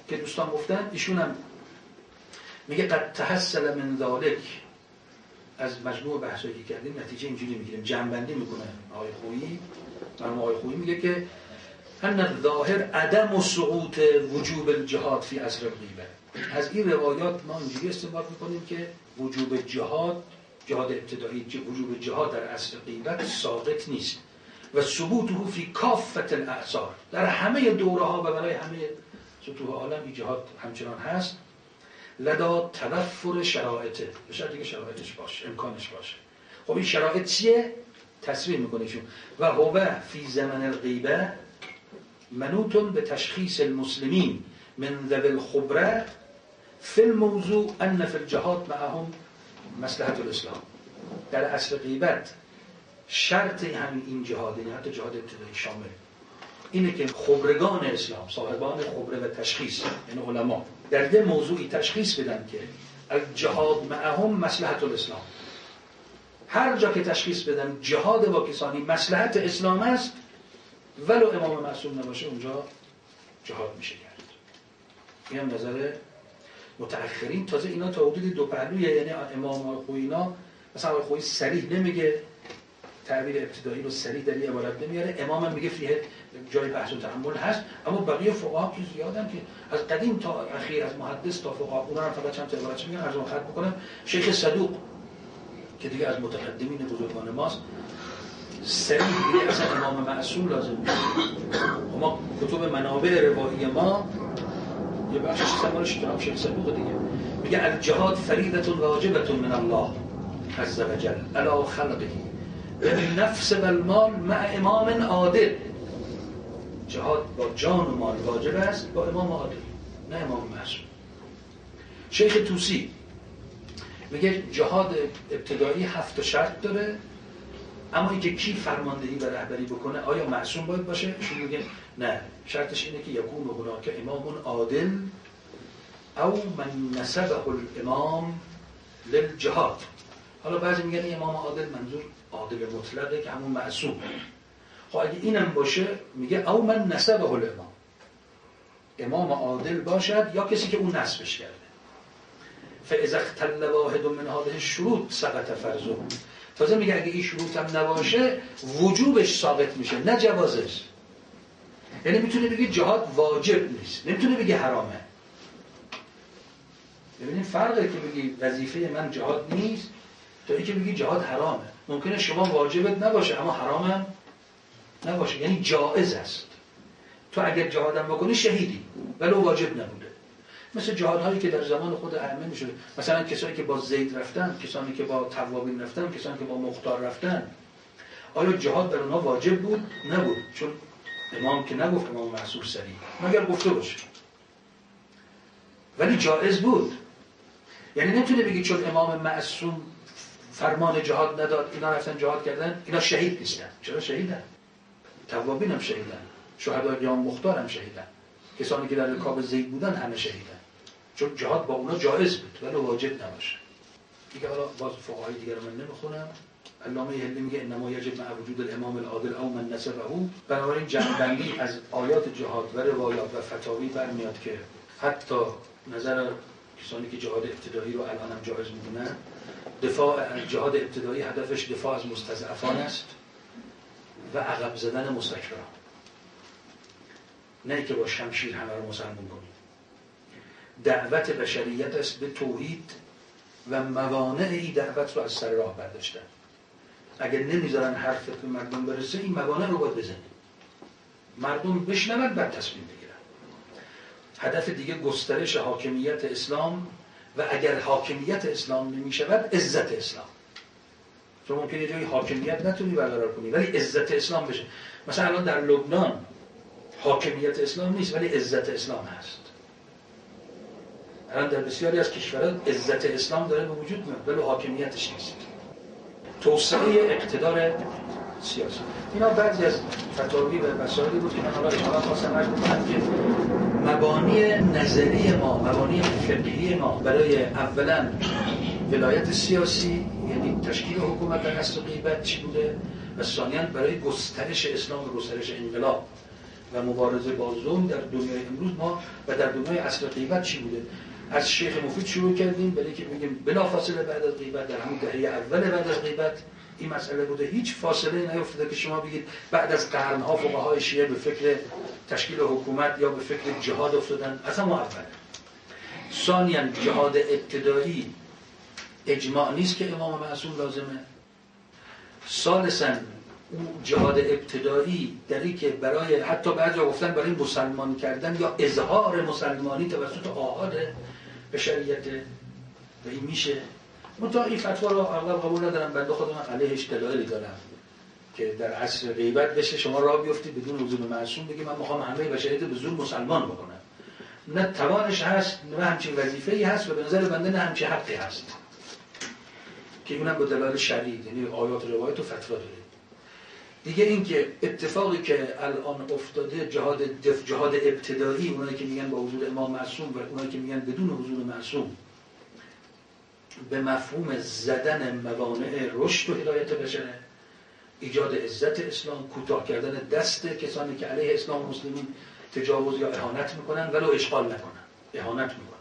که دوستان گفتن، ایشون هم میگه قد تحصل من ذالک، از مجموع بحثایی که کردیم نتیجه اینجوری میگیریم، جمع‌بندی میکنه آقای خویی. مرحوم آقای خویی میگه که ان الظاهر عدم سقوط وجوب الجهاد فی عصر الغیبه. از این روایات ما اینجوری استنباط میکنیم که وجوب جهاد، جهاد ابتدایی، وجوب جهاد در عصر غیبت ساقط نیست و ثبوته فی کافه الاعصار، در همه دوره ها و برای همه سطوح عالم این جهاد همچنان هست. لدا توفر شرایطه، به شرطی که شرایطش باشه، امکانش باشه. خب این شرایط چیه؟ تصریح میکنه ایشون و هو فی زمن الغیبه منوط به تشخیص المسلمین من ذوی الخبره فی الموضوع ان فی الجهاد معهم مصلحت الاسلام. در عصر غیبت شرط همین این جهاد، یعنی حتی جهاد ابتدایی شامل اینه که خبرگان اسلام، صاحبان خبره و تشخیص، یعنی علما، در یه موضوعی تشخیص بدن که الجهاد معهم مصلحت الاسلام. هر جا که تشخیص بدن جهاد با کسانی مصلحت اسلام است، ولو امام معصوم نباشه، اونجا جهاد میشه کرد. این هم نظر متأخرین. تازه اینا تا حدود دو پهلویه، یعنی امام خویی اینا مثلا آقای خویی صریح نمیگه، تعبیر ابتدایی رو صریح در این عبارت نمیاره، امام هم میگه فیه جای بحث و تأمل هست، اما بقیه فقها که زیادن که از قدیم تا اخیر، از محدث تا فقها، اونا هم فقط چند تا عبارت میگن. عرض خدمت میکنم شیخ صدوق که دیگه از متقدمین بزرگان ماست، صریح دیگه اصلا امام معصوم لازم نیست. ما کتب منابع روایی ما یه بخشش سمارش جناب شیخ صدوق دیگه میگه الجهاد فریضه واجبه من الله عز وجل علی خلقه بالنفس والمال مع امام عادل. جهاد با جان و مال واجب است با امام عادل، نه امام معصوم. شیخ طوسی میگه جهاد ابتدایی هفت شرط داره، اما اینکه کی فرماندهی و رهبری بکنه، آیا معصوم باید باشه؟ ایشون میگه نه، شرطش اینه که یکون هناک امام عادل او من نسبه الامام للجهاد. حالا بعضی میگن امام عادل منظور عادل مطلقه که همون معصوم. خب اگه اینم باشه میگه او من نسبه الامام، امام عادل باشد یا کسی که اون نسبش کرده. فاذا اختل واحد من هذه الشروط سقط فرضه. تازه میگه اگه این شروط هم نباشه وجوبش ساقط میشه، نه جوازش. یعنی میتونه بگه جهاد واجب نیست، نمیتونه بگه حرامه. ببینید فرقه که بگی وظیفه من جهاد نیست تا اینکه بگی جهاد حرامه. ممکنه شما واجبت نباشه اما حرامم نباشه، یعنی جائز است. تو اگر جهادم بکنی شهیدی ولو واجب نبوده. مثل جهادهایی که در زمان خود ائمه میشد، مثلا کسانی که با زید رفتن، کسانی که با توابین رفتن، کسانی که با مختار رفتن، آیا جهاد بر اونها واجب بود؟ نبود، چون امام که نگفت، امام معصوم صریح، مگر گفته باشه، ولی جایز بود. یعنی نمیتونه بگی چون امام معصوم فرمان جهاد نداد اینا رفتن جهاد کردن اینا شهید نیستن. چرا شهیدن؟ توابین هم شهیدن، شهدای قیام مختار هم شهیدن، کسانی که در رکاب زید بودن همه شهیدن، چون جهاد با اونا جایز بود ولی واجب نباشه. دیگه حالا باز فقهای دیگر رو من نمیخونم. علامه یحیی میگه انما یجب مع وجود الامام العادل او من نسبه. بنابراین جمع‌بندی از آیات جهاد و روایات و فتاوی برمیاد که حتی نظر کسانی که جهاد ابتدایی رو الان هم جایز میدونن، دفاع از جهاد ابتدایی هدفش دفاع از مستضعفان است و عقب زدن مستکبران، نه که با شمشیر همه رو مسلمان کنیم. دعوت بشریت است به توحید و موانع این دعوت رو از سر راه برداشتن. اگر نمیذارن حرفت به مردم برسه این موانع رو باید بزنیم، مردم بشنون بعد تصمیم بگیرن. هدف دیگه گسترش حاکمیت اسلام و اگر حاکمیت اسلام نمیشود عزت اسلام. چون ممکنه یه جایی حاکمیت نتونی برقرار کنی ولی عزت اسلام بشه. مثلا الان در لبنان حاکمیت اسلام نیست ولی عزت اسلام هست. الان در بسیاری از کشورها عزت اسلام داره به وجود میاد ولی حاکمیتش نیست. توسعه اقتدار سیاسی. اینا بعضی از فتاوی و مسائلی بود که من حالا اشاره خواستم عرض بکنم که مبانی نظری ما، مبانی فقهی ما برای اولا ولایت سیاسی یعنی تشکیل حکومت در عصر غیبت چی بوده و ثانیاً برای گسترش اسلام و گسترش انقلاب و مبارزه با ظلم در دنیای امروز ما و در دنیای عصر غیبت چی بوده؟ از شیخ مفید شروع کردیم برای که بگیم بلافاصله بعد از غیبت در همون دهه اول بعد از غیبت این مسئله بوده. هیچ فاصله نیفتاده که شما بگید بعد از قرنها فقهای شیعه به فکر تشکیل حکومت یا به فکر جهاد افتادن. اصلا ما اوله. ثانیاً جهاد ابتدایی اجماع نیست که امام معصوم لازمه. ثالثاً اون جهاد ابتدایی دلیل که برای حتی بعضی گفتن برای مسلمان کردن یا اظهار مسلمانی توسط آحاد بشریت و این میشه. منتها این فتوا رو اغلب قبول ندارم. بنده خودم علیهش دلایلی دارم که در عصر غیبت بشه شما راه بیفتید بدون حضور معصوم بگید من میخوام همه بشریت به زور مسلمان بکنم. نه توانش هست نه همچین وظیفه‌ای هست و به نظر بنده نه همچین حقی هست که اونم با دلایل شرعی یعنی آیات و روایات و فتوا داره. دیگه این که اتفاقی که الان افتاده جهاد دف جهاد ابتدایی اونایی که میگن با حضور امام معصوم و اونایی که میگن بدون حضور معصوم به مفهوم زدن موانع رشد و هدایت بشره، ایجاد عزت اسلام، کوتاه کردن دست کسانی که علیه اسلام و مسلمین تجاوز یا اهانت میکنن ولو اشغال نکنن، اهانت میکنن.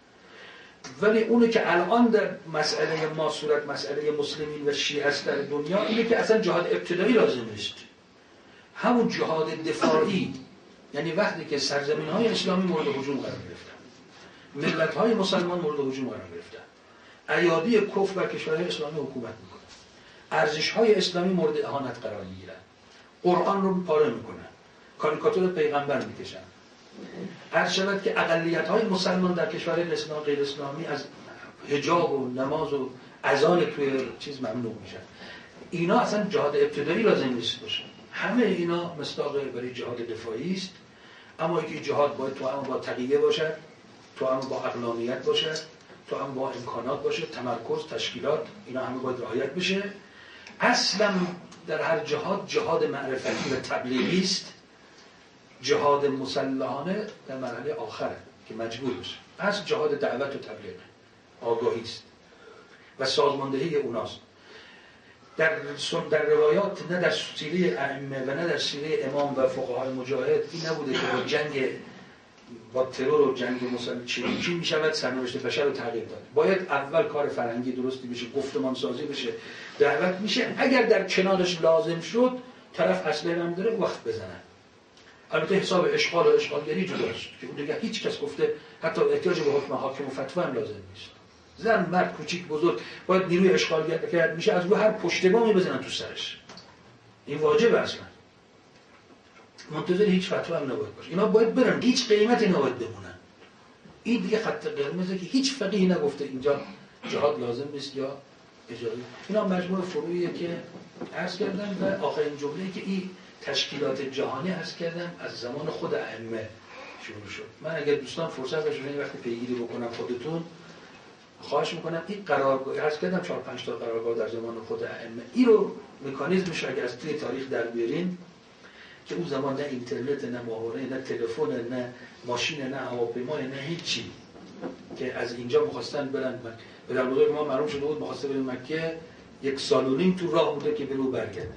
ولی اونی که الان در مسئله ما صورت مسئله مسلمین و شیعه است در دنیا اینه که اصلا جهاد ابتدایی لازم نیست. همون جهاد دفاعی، یعنی وقتی که سرزمین های اسلامی مورد هجوم قرار گرفتن، ملت های مسلمان مورد هجوم قرار گرفتن، ایادی کفر بر کشورهای اسلامی حکومت میکنن، ارزش های اسلامی مورد اهانت قرار میگیرن، قرآن رو پاره میکنن، کاریکاتور پیغمبر میکشن. عرض شود که اقلیت‌های مسلمان در کشورهای اسلام غیر اسلامی از حجاب و نماز و اذان توی چیز ممنوع میشن. اینا اصلا جهاد ابتدایی لازم نیست باشه. همه اینا مصداق برای جهاد دفاعی است. اما اینکه جهاد باید تو هم با تقیه باشد، تو هم با عقلانیت باشد، تو هم با امکانات باشه، تمرکز، تشکیلات، اینا همه باید رعایت بشه. اصلا در هر جهاد جهاد معرفتی و تبلیغی است. جهاد مسلحانه در مرحله آخره که مجبور بشه. از جهاد دعوت و تبلیغ آگاهی است و سازماندهی اوناست. در در روایات نه در سیره ائمه و نه در سیره امام و فقهای مجاهد این نبوده که با جنگ با ترور و جنگ مسلمان چی چی میشود سرنوشت بشر رو تغییر داد. باید اول کار فرهنگی درستی بشه، گفتمان سازی بشه، دعوت میشه. اگر در کنارش لازم شد طرف اسلحه هم داره وقت بزنن. البته حساب اشغال و اشغالگری جداست که اون دیگه هیچ کس گفته حتی احتیاج به حکم حاکم و فتوا هم لازم نیست. زن مرد کوچیک بزرگ باید نیروی اشغالگر کرد میشه از رو هر پشتبامی بزنن تو سرش. این واجبه اصلا. منتظر هیچ فتوا هم نباید باشه. اینا باید برن، هیچ قیمتی نباید بمونن. این دیگه خط قرمزه که هیچ فقیهی نگفته اینجا جهاد لازم نیست یا اجازه. اینا مجموعه فروعیه که عرض کردم و آخرین جمله‌ای که این تشکیلات جهانی عرض کردم از زمان خود ائمه شروع شد. من اگر دوستان فرصت داشتن این وقتی پیگیری بکنم خودتون خواهش میکنم این قرارگاه عرض کردم چهار پنج تا قرارگاه در زمان خود ائمه این رو مکانیزمش اگر از توی تاریخ در بیارین که اون زمان نه اینترنت نه ماهواره نه تلفن نه ماشین نه هواپیما نه هیچی که از اینجا می‌خواستن برن به در بزرگ ما معلوم شده بود می‌خواسته بره مکه یک سال و نیم تو راه بوده که برو برگرده.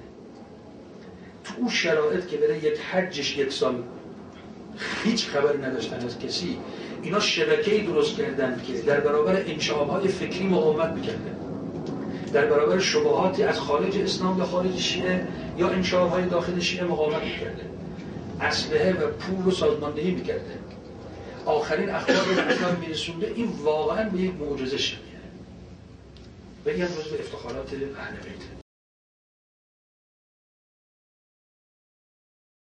تو اون شرایط که بره یک حجش یک سال هیچ خبری نداشتن از کسی، اینا شبکه‌ای درست کردن که در برابر انشعاب‌های فکری مقاومت می‌کردن، در برابر شبهاتی از خارج اسلام به خارج شیعه یا انشعاب‌های داخل شیعه مقاومت می‌کردن، اسلحه و پول رو سازماندهی می‌کردن، آخرین اخبار رو اسلام می‌رسونده. این واقعاً به یک معجزه شبیه. بگم جزو افتخارات اهل بیت.